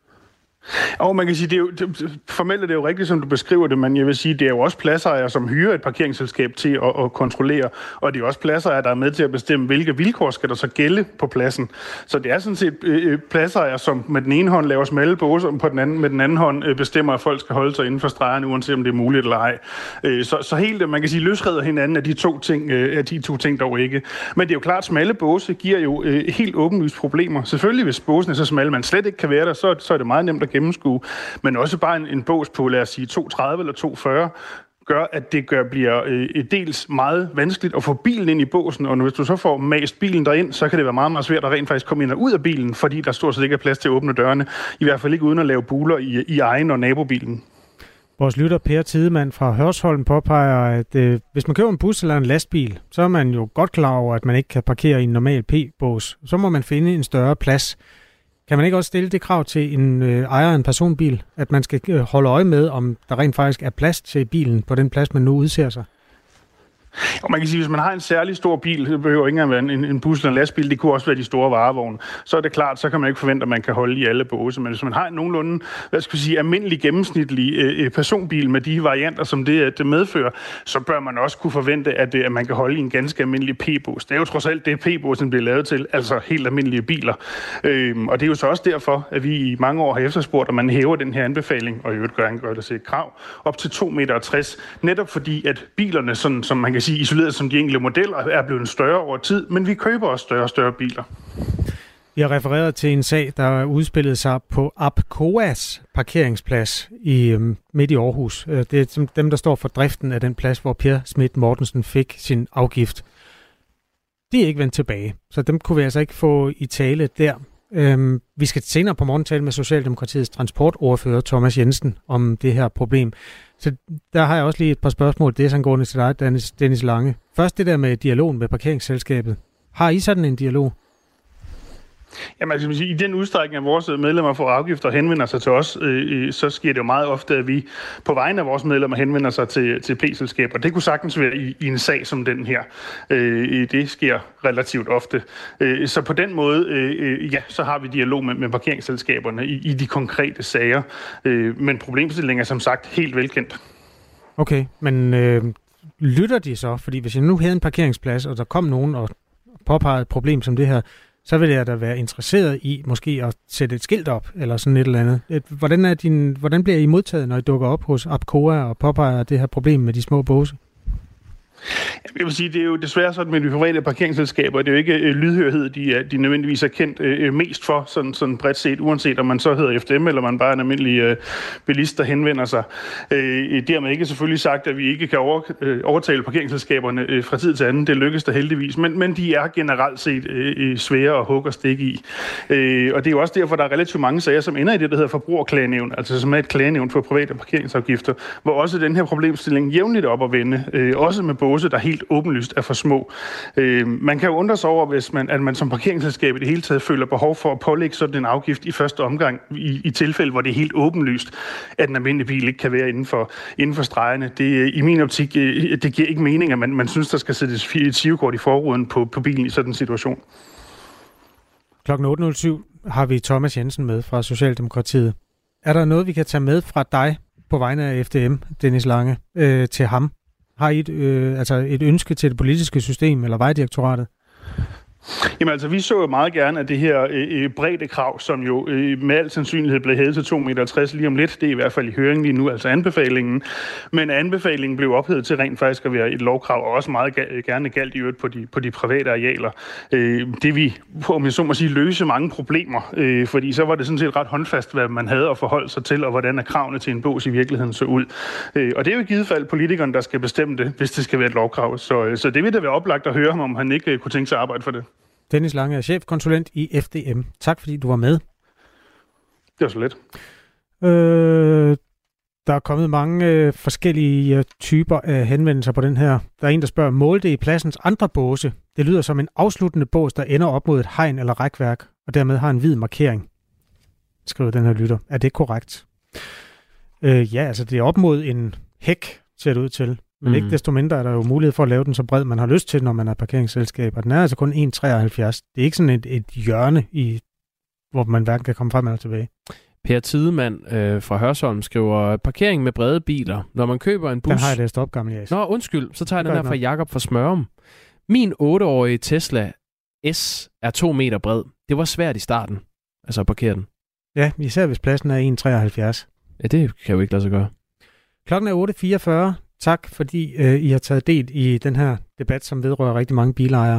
Og man kan sige, det er jo, det, formelt er det jo rigtigt, som du beskriver det, men jeg vil sige, det er jo også pladsejere, som hyrer et parkeringsselskab til at, at kontrollere, og det er også pladsejere, der er med til at bestemme, hvilke vilkår skal der så gælde på pladsen. Så det er sådan set øh, pladsejere, som med den ene hånd laver smalle båser, og på den anden, med den anden hånd øh, bestemmer, at folk skal holde sig inden for stregerne, uanset om det er muligt eller ej. Øh, så, så helt, man kan sige, løsreder hinanden af de to ting, øh, af de to ting dog ikke. Men det er jo klart, at smalle båse giver jo øh, helt åbenlyst problemer. Selvfølgelig, hvis båsen er så smalle, man slet ikke kan være der, så, så er det meget nemt at gennemskue. Men også bare en, en bås på, lad os sige, to tredive eller to fyrre, gør, at det gør, bliver øh, dels meget vanskeligt at få bilen ind i båsen, og hvis du så får mast bilen derind, så kan det være meget, meget svært at rent faktisk komme ind og ud af bilen, fordi der stort set ikke er plads til at åbne dørene, i hvert fald ikke uden at lave buler i, i egen og nabobilen. Vores lytter Per Tidemand fra Hørsholm påpeger, at øh, hvis man køber en bus eller en lastbil, så er man jo godt klar over, at man ikke kan parkere i en normal P-bås. Så må man finde en større plads. Kan man ikke også stille det krav til en øh, ejer af en personbil, at man skal øh, holde øje med, om der rent faktisk er plads til bilen på den plads, man nu udser sig? Og man kan sige, at hvis man har en særlig stor bil, det behøver ikke engang være en, en bus eller en lastbil, det kunne også være de store varevogne, så er det klart, så kan man ikke forvente, at man kan holde i alle båse. Men hvis man har en nogenlunde, hvad skal vi sige, almindelig gennemsnitlig øh, personbil med de varianter, som det, det medfører, så bør man også kunne forvente, at, det, at man kan holde i en ganske almindelig P-bås. Det er jo trods alt det, P-båsen bliver lavet til, altså helt almindelige biler. Øhm, og det er jo så også derfor, at vi i mange år har efterspurgt, at man hæver den her anbefaling, og i øvrigt gør, gør det til et krav, op til to komma tres meter, netop fordi, at bilerne, sådan, som man kan sige, isoleret som de enkelte modeller, er blevet større over tid, men vi køber også større og større biler. Vi har refereret til en sag, der udspillede sig på Apcoas parkeringsplads i øhm, midt i Aarhus. Det er dem, der står for driften af den plads, hvor Per Schmidt Mortensen fik sin afgift. De er ikke vendt tilbage, så dem kunne vi altså ikke få i tale der. Øhm, vi skal senere på morgen tale med Socialdemokratiets transportordfører Thomas Jensen om det her problem. Så der har jeg også lige et par spørgsmål. Det er sådan gående til dig, Dennis, Dennis Lange. Først det der med dialogen med parkeringsselskabet. Har I sådan en dialog? Jamen, altså, i den udstrækning, at vores medlemmer får afgifter og henvender sig til os, øh, så sker det jo meget ofte, at vi på vegne af vores medlemmer henvender sig til, til P-selskaber. Det kunne sagtens være i, i en sag som den her. Øh, det sker relativt ofte. Øh, så på den måde, øh, ja, så har vi dialog med, med parkeringsselskaberne i, i de konkrete sager. Øh, men problemstillingen er som sagt helt velkendt. Okay, men øh, lytter de så? Fordi hvis jeg nu havde en parkeringsplads, og der kom nogen og påpegede et problem som det her, så vil jeg da være interesseret i måske at sætte et skilt op, eller sådan et eller andet. Hvordan, er din, hvordan bliver I modtaget, når I dukker op hos Apcoa og påpeger det her problem med de små båse? Jeg vil sige, det er jo desværre sådan med de private parkeringsselskaber, det er jo ikke øh, lydhørhed, de, er, de nødvendigvis er kendt øh, mest for, sådan, sådan bredt set, uanset om man så hedder F D M, eller man bare er en almindelig øh, bilist, der henvender sig. Øh, dermed ikke selvfølgelig sagt, at vi ikke kan over, øh, overtale parkeringsselskaberne øh, fra tid til anden. Det lykkes der heldigvis, men, men de er generelt set øh, svære at hugge og stikke i. Øh, og det er jo også derfor, der er relativt mange sager, som ender i det, der hedder forbrugerklagenævn, altså som er et klagenævn for private parkeringsafgifter, hvor også den her problemstilling jævnligt op at vende, øh, også med båse, der helt åbenlyst er for små. Øh, man kan jo undre sig over, hvis man, at man som parkeringsselskab i det hele taget føler behov for at pålægge sådan en afgift i første omgang, i, i tilfælde, hvor det er helt åbenlyst, at en almindelig bil ikke kan være inden for, inden for stregerne. Det, i min optik, det giver ikke mening, at man, man synes, der skal sættes et sivekort i forruden på, på bilen i sådan en situation. Klokken otte nul syv har vi Thomas Jensen med fra Socialdemokratiet. Er der noget, vi kan tage med fra dig på vegne af F D M, Dennis Lange, øh, til ham? Har I et, øh, altså et ønske til det politiske system eller Vejdirektoratet? Jamen altså, vi så jo meget gerne, at det her øh, breddekrav, som jo øh, med al sandsynlighed blev hævet til to komma tres meter lige om lidt, det er i hvert fald i høringen lige nu, altså anbefalingen, men anbefalingen blev ophævet til rent faktisk at være et lovkrav, og også meget gerne galt i øvrigt på de, på de private arealer. Øh, det vi, om jeg så må sige, løse mange problemer, øh, fordi så var det sådan set ret håndfast, hvad man havde at forholde sig til, og hvordan er kravene til en bås i virkeligheden så ud. Øh, og det er jo i givet fald politikeren, der skal bestemme det, hvis det skal være et lovkrav. Så, øh, så det vil da være oplagt at høre ham, om han ikke øh, kunne tænke sig at arbejde for det. Dennis Lange er chefkonsulent i F D M. Tak fordi du var med. Det var så let. Øh, der er kommet mange øh, forskellige typer af henvendelser på den her. Der er en, der spørger, mål det i pladsens andre båse? Det lyder som en afsluttende bås, der ender op mod et hegn eller rækværk, og dermed har en hvid markering, skriver den her lytter. Er det korrekt? Øh, ja, altså det er op mod en hæk, ser det ud til. Men mm. ikke desto mindre er der jo mulighed for at lave den så bred, man har lyst til, når man er parkeringsselskab. Og den er altså kun en komma treoghalvfjerds. Det er ikke sådan et, et hjørne, i, hvor man hverken kan komme frem eller tilbage. Per Tidemand øh, fra Hørsholm skriver, parkering med brede biler. Når man køber en bus... Den har jeg læst op, gammel Jas. Nå, undskyld. Så tager jeg den her fra Jakob fra Smørum. Min otteårige Tesla S er to meter bred. Det var svært i starten. Altså at parkere den. Ja, især hvis pladsen er en komma treoghalvfjerds. Ja, det kan jo ikke lade sig gøre. Klokken er otte fireogfyrre. Tak, fordi øh, I har taget del i den her debat, som vedrører rigtig mange bilejere.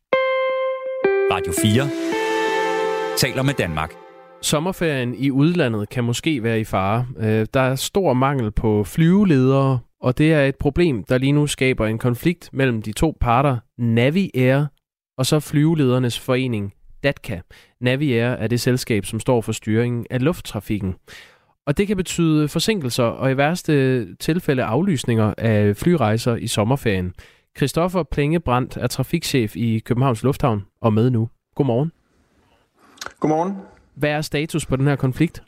Radio fire taler med Danmark. Sommerferien i udlandet kan måske være i fare. Øh, der er stor mangel på flyveledere, og det er et problem, der lige nu skaber en konflikt mellem de to parter, Naviair og så flyveledernes forening D A T C A. Naviair er det selskab, som står for styringen af lufttrafikken. Og det kan betyde forsinkelser og i værste tilfælde aflysninger af flyrejser i sommerferien. Christoffer Plengebrandt er trafikchef i Københavns Lufthavn og med nu. Godmorgen. Godmorgen. Hvad er status på den her konflikt?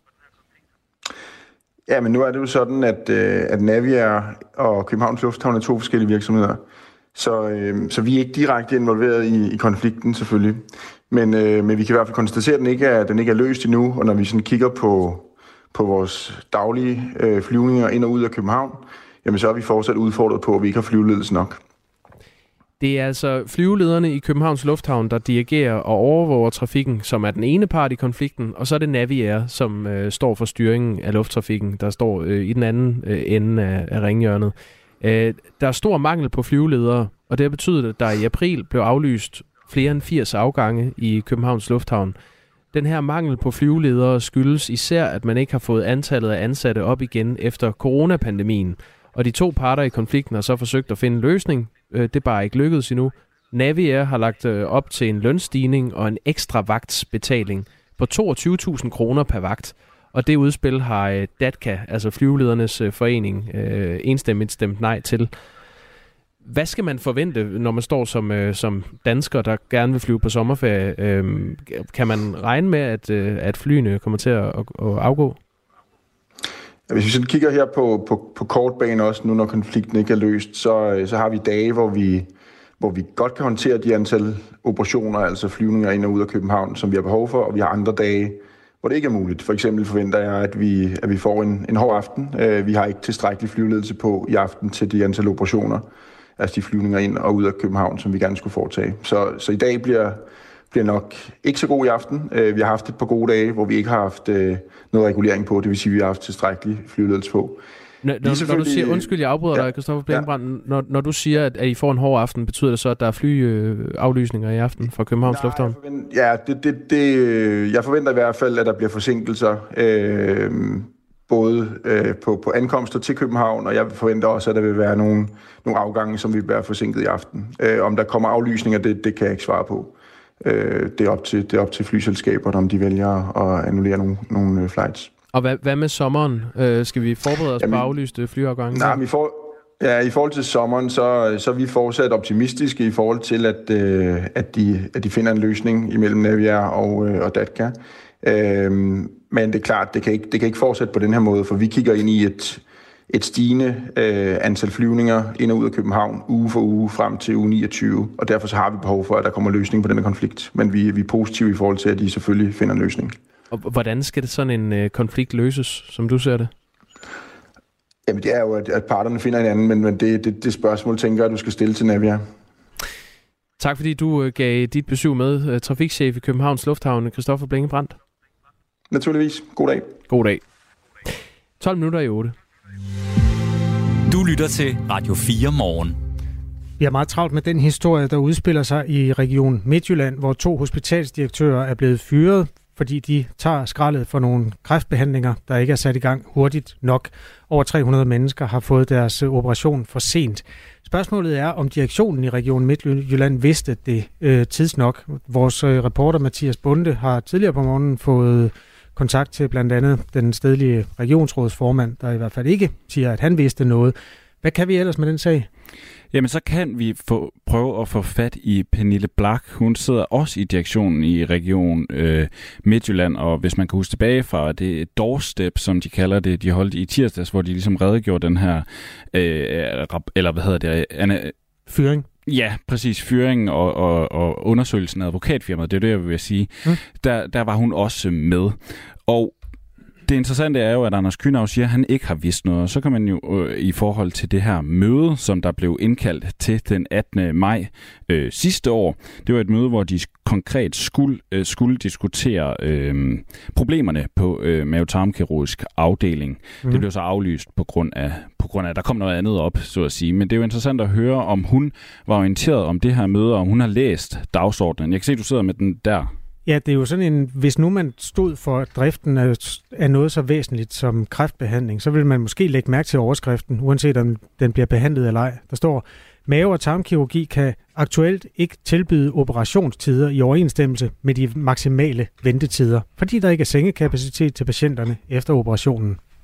Ja, men nu er det jo sådan, at, at Naviair og Københavns Lufthavn er to forskellige virksomheder. Så, øh, så vi er ikke direkte involveret i, i konflikten selvfølgelig. Men, øh, men vi kan i hvert fald konstatere, at den ikke er, den ikke er løst endnu. Og når vi sådan kigger på, på vores daglige øh, flyvninger ind og ud af København, jamen så er vi fortsat udfordret på, at vi ikke har flyveledelse nok. Det er altså flyvelederne i Københavns Lufthavn, der dirigerer og overvåger trafikken, som er den ene part i konflikten, og så er det Naviair, som øh, står for styringen af lufttrafikken, der står øh, i den anden øh, ende af, af ringhjørnet. Øh, der er stor mangel på flyveledere, og det har betydet, at der i april blev aflyst flere end firs afgange i Københavns Lufthavn. Den her mangel på flyveledere skyldes især, at man ikke har fået antallet af ansatte op igen efter coronapandemien. Og de to parter i konflikten har så forsøgt at finde en løsning. Det er bare ikke lykkedes endnu. Naviair har lagt op til en lønstigning og en ekstra vagtsbetaling på toogtyve tusind kroner per vagt. Og det udspil har D A T C A, altså flyveledernes forening, enstemmigt stemt nej til. Hvad skal man forvente, når man står som, som dansker, der gerne vil flyve på sommerferie? Kan man regne med, at, at flyene kommer til at, at afgå? Hvis vi sådan kigger her på, på, på kortbanen også, nu når konflikten ikke er løst, så, så har vi dage, hvor vi, hvor vi godt kan håndtere de antal operationer, altså flyvninger ind og ud af København, som vi har behov for, og vi har andre dage, hvor det ikke er muligt. For eksempel forventer jeg, at vi, at vi får en, en hård aften. Vi har ikke tilstrækkelig flyveledelse på i aften til de antal operationer, altså de flyvninger ind og ud af København, som vi gerne skulle foretage. Så, så i dag bliver... bliver nok ikke så god i aften. Vi har haft et par gode dage, hvor vi ikke har haft noget regulering på. Det vil sige, at vi har haft tilstrækkelig flyveledelse på. Når, når, selvfølgelig... når du siger, undskyld, jeg afbryder ja, dig, Christoffer Plengebrandt. Ja. Når, når du siger, at, at I får en hård aften, betyder det så, at der er flyaflysninger i aften fra Københavns Nej, Lufthavn? Jeg forventer, ja, det, det, det, jeg forventer i hvert fald, at der bliver forsinkelser. Øh, både øh, på, på ankomster til København, og jeg forventer også, at der vil være nogle, nogle afgange, som vil være forsinket i aften. Øh, om der kommer aflysninger, det, det kan jeg ikke svare på. Det er op til, det er op til flyselskaberne, om de vælger at annullere nogle, nogle flights. Og hvad, hvad med sommeren? Øh, skal vi forberede os Jamen, på aflyste flyafgange? Nej, vi får, ja, i forhold til sommeren, så, så er vi fortsat optimistiske i forhold til, at, at, de, at de finder en løsning imellem Naviair og, og D A T C A. Øh, men det er klart, det kan, ikke, det kan ikke fortsætte på den her måde, for vi kigger ind i et... et stigende øh, antal flyvninger ind og ud af København uge for uge frem til uge niogtyve, og derfor så har vi behov for, at der kommer løsning på denne konflikt. Men vi, vi er positive i forhold til, at de selvfølgelig finder en løsning. Og hvordan skal det sådan en øh, konflikt løses, som du ser det? Jamen det er jo, at, at parterne finder hinanden, men, men det, det, det spørgsmål, tænker jeg, at du skal stille til Naviair. Tak fordi du øh, gav dit besøg med, øh, trafikchef i Københavns Lufthavn, Christoffer Plengebrandt. Naturligvis. God dag. God dag. tolv minutter i otte. Du lytter til Radio fire Morgen. Vi har meget travlt med den historie, der udspiller sig i Region Midtjylland, hvor to hospitalsdirektører er blevet fyret, fordi de tager skraldet for nogle kræftbehandlinger, der ikke er sat i gang hurtigt nok. Over tre hundrede mennesker har fået deres operation for sent. Spørgsmålet er, om direktionen i Region Midtjylland vidste det øh, tidsnok. Vores øh, reporter Mathias Bunde har tidligere på morgenen fået kontakt til blandt andet den stedlige regionsrådsformand, der i hvert fald ikke siger, at han vidste noget. Hvad kan vi ellers med den sag? Jamen, så kan vi få, prøve at få fat i Pernille Blak. Hun sidder også i direktionen i Region øh, Midtjylland, og hvis man kan huske tilbage fra det doorstep, som de kalder det, de holdt i tirsdags, hvor de ligesom redegjorde den her, øh, eller hvad hedder det, Anna, fyring. Ja, præcis. Fyringen og, og, og undersøgelsen af advokatfirmaet, det er det, jeg vil sige. Mm. Der, der var hun også med. Og det interessante er jo, at Anders Kühnau siger, at han ikke har vidst noget. Og så kan man jo øh, i forhold til det her møde, som der blev indkaldt til den attende maj øh, sidste år. Det var et møde, hvor de konkret skulle, øh, skulle diskutere øh, problemerne på øh, mavetarmkirurgisk afdeling. Mm. Det blev så aflyst på grund af, på grund af, at der kom noget andet op, så at sige. Men det er jo interessant at høre, om hun var orienteret om det her møde, og om hun har læst dagsordenen. Jeg kan se, at du sidder med den der. Ja, det er jo sådan en, hvis nu man stod for driften af, af noget så væsentligt som kræftbehandling, så vil man måske lægge mærke til overskriften, uanset om den bliver behandlet eller ej. Der står, mave- og tarmkirurgi kan aktuelt ikke tilbyde operationstider i overensstemmelse med de maksimale ventetider, fordi der ikke er sengekapacitet til patienterne efter operationen.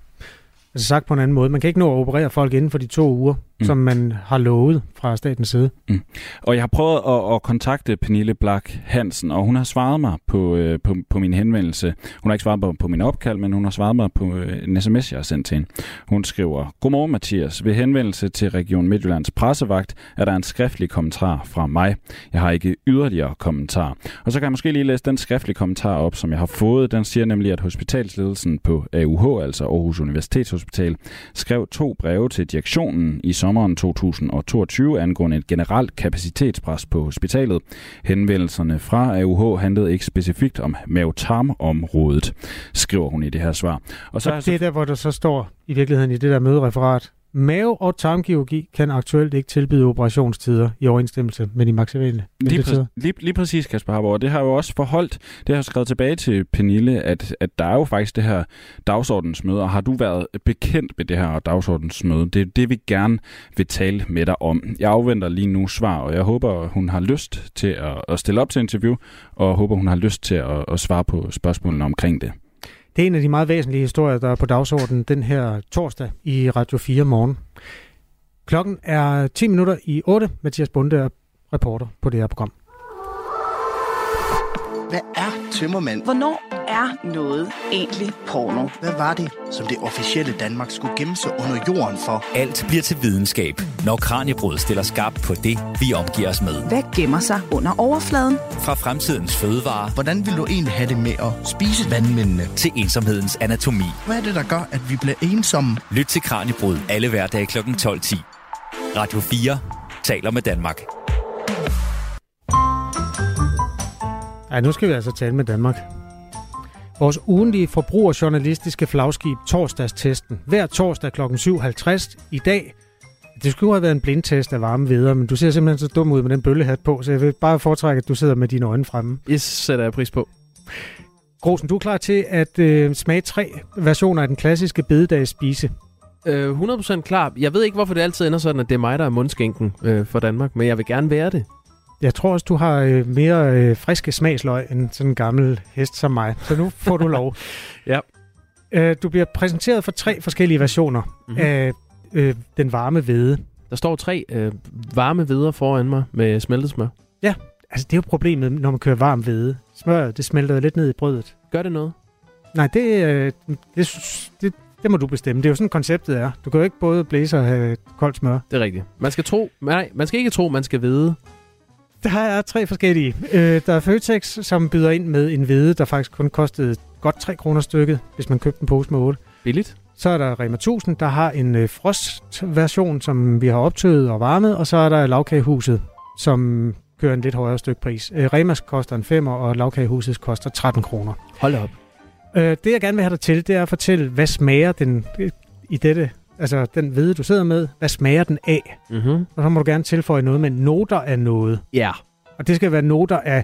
Altså sagt på en anden måde. Man kan ikke nå at operere folk inden for de to uger, mm. som man har lovet fra statens side. Mm. Og jeg har prøvet at, at kontakte Pernille Blak Hansen, og hun har svaret mig på, øh, på, på min henvendelse. Hun har ikke svaret på, på min opkald, men hun har svaret mig på øh, en sms, jeg har sendt til hende. Hun skriver, Godmorgen Mathias. Ved henvendelse til Region Midtjyllands pressevagt er der en skriftlig kommentar fra mig. Jeg har ikke yderligere kommentar. Og så kan jeg måske lige læse den skriftlige kommentar op, som jeg har fået. Den siger nemlig, at hospitalsledelsen på A U H, altså Aarhus Universitetshospital, skrev to breve til direktionen i sommeren to tusind og toogtyve angående et generelt kapacitetspres på hospitalet. Henvendelserne fra A U H handlede ikke specifikt om mave-tarm-området, skriver hun i det her svar. Og så og det er der, hvor der så står i virkeligheden i det der mødereferat. Mave- og tarmkirurgi kan aktuelt ikke tilbyde operationstider i overensstemmelse med de maksimale ventetider. Lige, lige, lige præcis, Kasper Harborg. Det har jo også forholdt, det har skrevet tilbage til Pernille, at, at der er jo faktisk det her dagsordensmøde, og har du været bekendt med det her dagsordensmøde? Det er det, vi gerne vil tale med dig om. Jeg afventer lige nu svar, og jeg håber, hun har lyst til at, at stille op til interview, og håber, hun har lyst til at, at svare på spørgsmålene omkring det. Det er en af de meget væsentlige historier, der er på dagsordenen den her torsdag i Radio fire morgen. Klokken er ti minutter i otte. Mathias Bonde er reporter på det her program. Hvad er tømmermænd? Hvornår er noget egentlig porno? Hvad var det, som det officielle Danmark skulle gemme sig under jorden for? Alt bliver til videnskab, når Kraniebrud stiller skarpt på det, vi omgiver os med. Hvad gemmer sig under overfladen? Fra fremtidens fødevarer. Hvordan vil du egentlig have det med at spise vandmændene? Til ensomhedens anatomi. Hvad er det, der gør, at vi bliver ensomme? Lyt til Kraniebrud alle hverdage klokken tolv ti. Radio fire taler med Danmark. Ej, nu skal vi altså tale med Danmark. Vores ugentlige forbrugerjournalistiske flagskib, torsdagstesten. Hver torsdag klokken syv halvtreds i dag. Det skulle have været en blindtest af varme videre, men du ser simpelthen så dum ud med den bøllehat på, så jeg vil bare foretrække, at du sidder med dine øjne fremme. Det sætter jeg pris på. Grosen, du er klar til at øh, smage tre versioner af den klassiske bededagsspise. Øh, hundrede procent klar. Jeg ved ikke, hvorfor det altid ender sådan, at det er mig, der er mundskænken øh, for Danmark, men jeg vil gerne være det. Jeg tror også, du har øh, mere øh, friske smagsløg end sådan en gammel hest som mig. Så nu får du lov. Ja. Øh, du bliver præsenteret for tre forskellige versioner mm-hmm. af øh, den varme hvede. Der står tre øh, varme hveder foran mig med smeltet smør. Ja, altså det er jo problemet, når man kører varm hvede. Smøret, det smelter lidt ned i brødet. Gør det noget? Nej, det, øh, det, det, det må du bestemme. Det er jo sådan, konceptet er. Du kan jo ikke både blæse og have koldt smør. Det er rigtigt. Man skal tro, nej, man skal ikke tro, man skal vide. Der er tre forskellige. Øh, der er Føtex, som byder ind med en hvede, der faktisk kun kostede godt tre kroner stykket, hvis man købte en pose med otte. Billigt. Så er der Rema tusind, der har en øh, frostversion, som vi har optøet og varmet, og så er der Lagkagehuset, som kører en lidt højere stykke pris. Øh, Remas koster en femmer, og Lagkagehuset koster tretten kroner. Hold op. Øh, det jeg gerne vil have dig til, det er at fortælle, hvad smager den øh, i dette, altså den hvede, du sidder med, hvad smager den af? Mm-hmm. Og så må du gerne tilføje noget med noter af noget. Ja. Yeah. Og det skal være noter af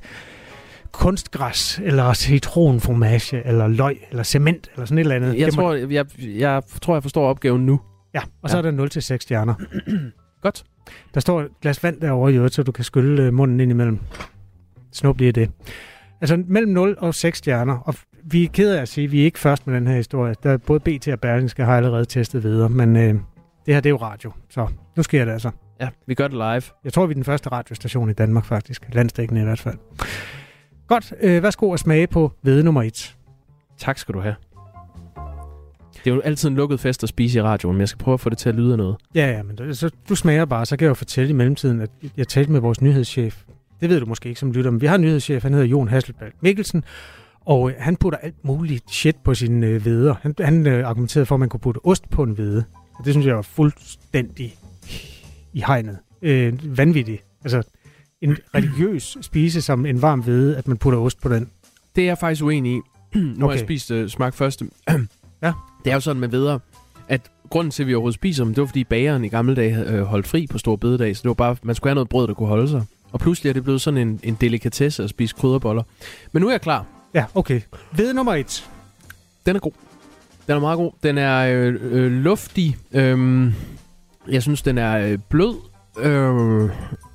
kunstgræs, eller citronformage, eller løg, eller cement, eller sådan et eller andet. Jeg, det tror, må... jeg, jeg, jeg tror, jeg forstår opgaven nu. Ja, og ja. så er der nul til seks stjerner. Godt. Der står et glas vand derovre i øvrigt, så du kan skylle munden ind imellem. Snup lige det. Altså mellem nul og seks stjerner. Og vi er ked af at sige, at vi er ikke først med den her historie. Der er både B T og Berlingske har allerede testet videre, men øh, det her det er jo radio, så nu sker det altså. Ja, vi gør det live. Jeg tror, vi er den første radiostation i Danmark faktisk. Landsdækkende i hvert fald. Godt. Øh, værsgo at smage på hvede nummer et. Tak skal du have. Det er jo altid en lukket fest at spise i radioen, men jeg skal prøve at få det til at lyde af noget. Ja, ja, men det, så, du smager bare. Så kan jeg jo fortælle i mellemtiden, at jeg talte med vores nyhedschef. Det ved du måske ikke som lytter, men vi har en nyhedschef, han hedder Jon Hasselbalg Mikkelsen, og øh, han putter alt muligt shit på sine øh, hveder. Han, han øh, argumenterede for, at man kunne putte ost på en hvede. Og det synes jeg var fuldstændig i hegnet. Øh, vanvittigt. Altså, en religiøs spise som en varm hvede, at man putter ost på den. Det er jeg faktisk uenig i. Nu okay. har jeg spist uh, smag først. Ja. Det er jo sådan med hveder, at grunden til, at vi overhovedet spiser dem, det var fordi bageren i gamle dage øh, holdt fri på store bededag, så det var bare, man skulle have noget brød, der kunne holde sig. Og pludselig er det blevet sådan en, en delikatesse at spise krydderboller. Men nu er jeg klar. Ja, okay. Hvede nummer et. Den er god. Den er meget god. Den er øh, øh, luftig. Øhm, jeg synes, den er øh, blød. Øh...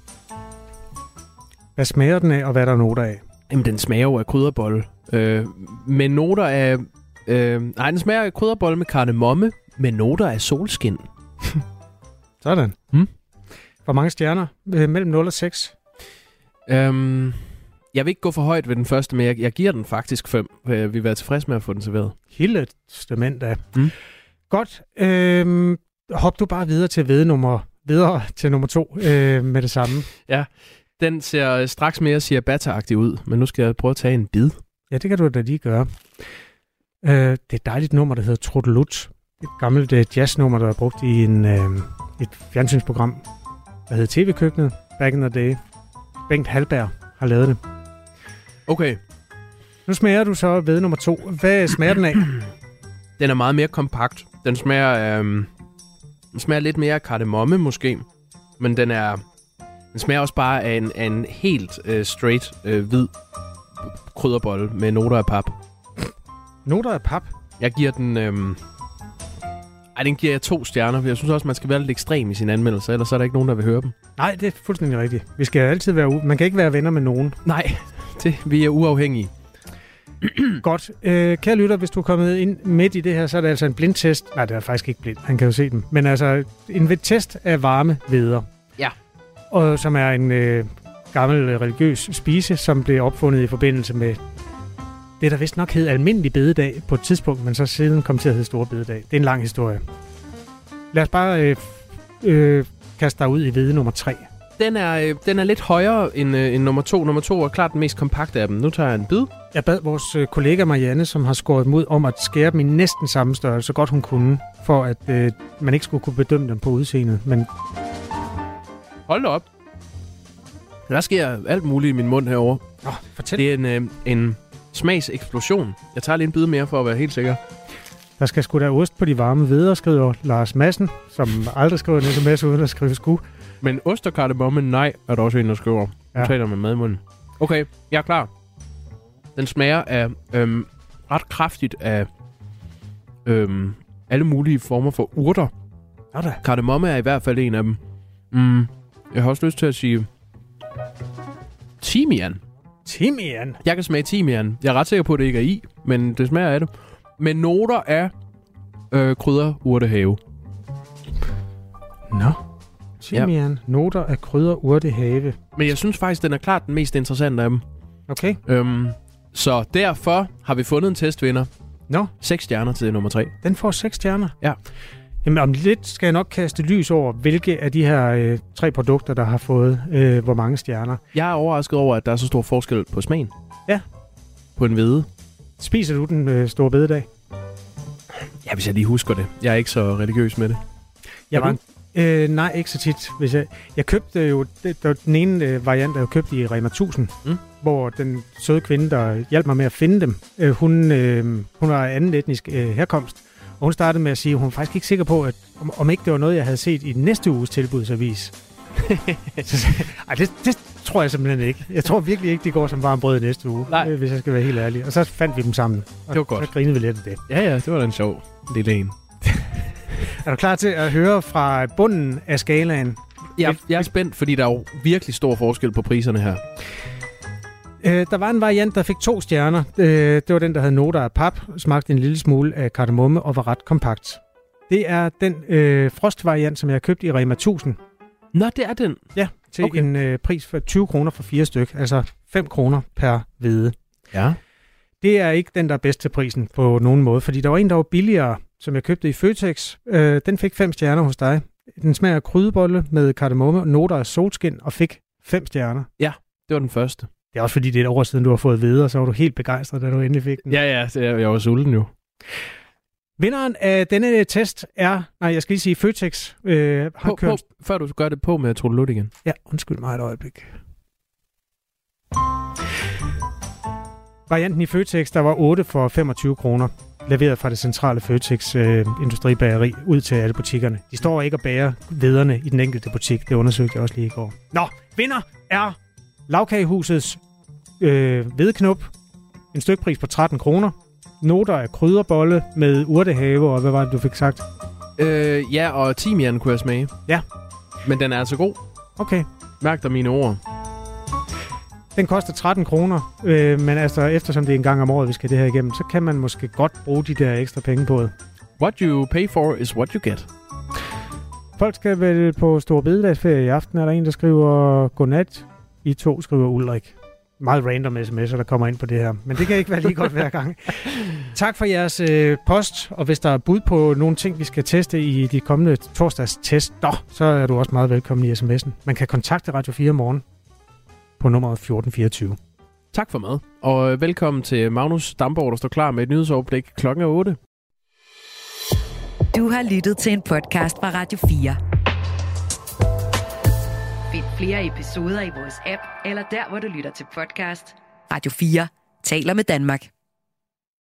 Hvad smager den af, og hvad er der noter af? Jamen, den smager jo af krydderbolle. Øh, med noter af... Øh, nej, den smager af krydderbolle med kardemomme, Med noter af solskin. Sådan. Hmm? Hvor mange stjerner? Øh, mellem nul og seks? Øhm, jeg vil ikke gå for højt ved den første, men jeg, jeg giver den faktisk fem. Jeg vil være tilfreds med at få den serveret. Hilde stement af. Mm. Godt. Øhm, hop du bare videre til ved nummer, videre til nummer to øh, med det samme. Ja, den ser straks mere ciabatta-agtig ud, men nu skal jeg prøve at tage en bid. Ja, det kan du da lige gøre. Øh, det er et dejligt nummer, der hedder Trudelut. Et gammelt øh, jazznummer, der er brugt i en, øh, et fjernsynsprogram, der hedder T V-køkkenet, back in the day. Bengt Halberg har lavet det. Okay. Nu smager du så ved nummer to. Hvad smager den af? Den er meget mere kompakt. Den smager, øh, den smager lidt mere af kardemomme måske, men den er den smager også bare af en, af en helt øh, straight øh, hvid krydderbolle med noter af pap. Noter af pap? Jeg giver den... Øh, ej, den giver jeg to stjerner, for jeg synes også, man skal være lidt ekstrem i sine anmeldelser, ellers er der ikke nogen, der vil høre dem. Nej, det er fuldstændig rigtigt. Vi skal altid være u- Man kan ikke være venner med nogen. Nej, det, vi er uafhængige. Godt. Øh, kære lytter, hvis du er kommet ind midt i det her, så er det altså en blindtest. Nej, det er faktisk ikke blind. Han kan jo se dem. Men altså, en test af varme hveder. Ja. Og som er en øh, gammel religiøs spise, som blev opfundet i forbindelse med det, der vist nok hed almindelig bededag på et tidspunkt, men så siden kom til at hedde store bededag. Det er en lang historie. Lad os bare øh, øh, kaste dig ud i hvede nummer tre. Den er, øh, den er lidt højere end, øh, end nummer to. Nummer to er klart den mest kompakte af dem. Nu tager jeg en bid. Jeg bad vores øh, kollega Marianne, som har skåret dem ud, om at skære dem i næsten samme størrelse, så godt hun kunne, for at øh, man ikke skulle kunne bedømme dem på udseendet. Men hold da op. Der sker alt muligt i min mund herovre. Åh, fortæl. Det er en, øh, en smagseksplosion. Jeg tager lige en bid mere for at være helt sikker. Der skal sgu da ost på de varme hveder, skriver Lars Madsen, som aldrig skriver en sms uden at skrive sku. Men ost og kardemomme, nej, er der også en, der skriver. Ja. Nu taler med mad i munden. Okay, jeg er klar. Den smager af øhm, ret kraftigt af øhm, alle mulige former for urter. Ja, kardemomme er i hvert fald en af dem. Mm, jeg har også lyst til at sige timian. Timian? Jeg kan smage timian. Jeg er ret sikker på, at det ikke er i, men det smager af det. Med noter af øh, krydder urtehave. Nå. Timian, ja. Noter af krydder urtehave. Men jeg synes faktisk, den er klart den mest interessante af dem. Okay. Øhm, så derfor har vi fundet en testvinder. Nå. Seks stjerner til nummer tre. Den får seks stjerner? Ja. Jamen om lidt skal jeg nok kaste lys over, hvilke af de her øh, tre produkter, der har fået øh, hvor mange stjerner. Jeg er overrasket over, at der er så stor forskel på smagen. Ja. På en hvede. Spiser du den øh, store bededag? Ja, hvis jeg lige husker det. Jeg er ikke så religiøs med det. Jeg var øh, nej, ikke så tit. Hvis jeg, jeg købte jo det, der, den ene øh, variant, der jeg købte i Rema tusind, mm. hvor den søde kvinde, der hjalp mig med at finde dem, øh, hun, øh, hun var af anden etnisk øh, herkomst. Og hun startede med at sige, at hun var faktisk ikke sikker på, at, om, om ikke det var noget, jeg havde set i næste uges tilbudsavis. så, ej, det, det tror jeg simpelthen ikke. Jeg tror virkelig ikke, de går som varm brød næste uge, Nej. hvis jeg skal være helt ærlig. Og så fandt vi dem sammen. Og det var godt. så grinede vi lidt af det. Ja, ja, det var da en sjov lille en. Er du klar til at høre fra bunden af skalaen? Ja, jeg er spændt, fordi der er jo virkelig stor forskel på priserne her. Øh, der var en variant, der fik to stjerner. Øh, det var den, der havde noter af pap, smagte en lille smule af kardemomme og var ret kompakt. Det er den øh, frostvariant, som jeg har købt i Rema tusind. Nå, det er den? Ja, til okay. en øh, pris for tyve kroner for fire styk, altså fem kroner per hvede. Ja. Det er ikke den, der er bedst til prisen på nogen måde, fordi der var en, der var billigere, som jeg købte i Føtex. Øh, den fik fem stjerner hos dig. Den smager af krydderbolle med kardemomme og noter af solskin og fik fem stjerner. Ja, det var den første. Det er også fordi, det er et år siden, du har fået hvede, og så var du helt begejstret, da du endelig fik den. Ja, ja, det er, jeg var sulten jo. Vinderen af denne test er... Nej, jeg skal lige sige, Føtex øh, har på, kørt... På, før du gør det på med Trudelut igen. Ja, undskyld mig et øjeblik. Varianten i Føtex, der var otte for femogtyve kroner, leveret fra det centrale Føtex øh, industribageri ud til alle butikkerne. De står ikke og bager hvederne i den enkelte butik. Det undersøgte jeg også lige i går. Nå, vinder er Lavkagehusets øh, hvedeknop. En stykpris på tretten kroner. Noter af krydderbolle med urtehave, og hvad var det, du fik sagt? Øh, ja, og timian kunne jeg smage. Ja. Men den er altså god. Okay. Mærk dig mine ord. Den koster tretten kroner, øh, men altså, eftersom det er en gang om året, vi skal det her igennem, så kan man måske godt bruge de der ekstra penge på det. What you pay for is what you get. Folk skal vel på Store Bededagsferie i aften. Er der en, der skriver godnat? I to skriver Ulrik. Meget random sms'er, der kommer ind på det her. Men det kan ikke være lige godt hver gang. Tak for jeres øh, post, og hvis der er bud på nogle ting, vi skal teste i de kommende torsdags test, så er du også meget velkommen i sms'en. Man kan kontakte Radio fire morgen på nummeret fjorten fireogtyve. Tak for mad, og velkommen til Magnus Damborg, der står klar med et nyhedsoverblik klokken er otte. Du har lyttet til en podcast fra Radio fire. Find flere episoder i vores app, eller der, hvor du lytter til podcast. Radio fire taler med Danmark.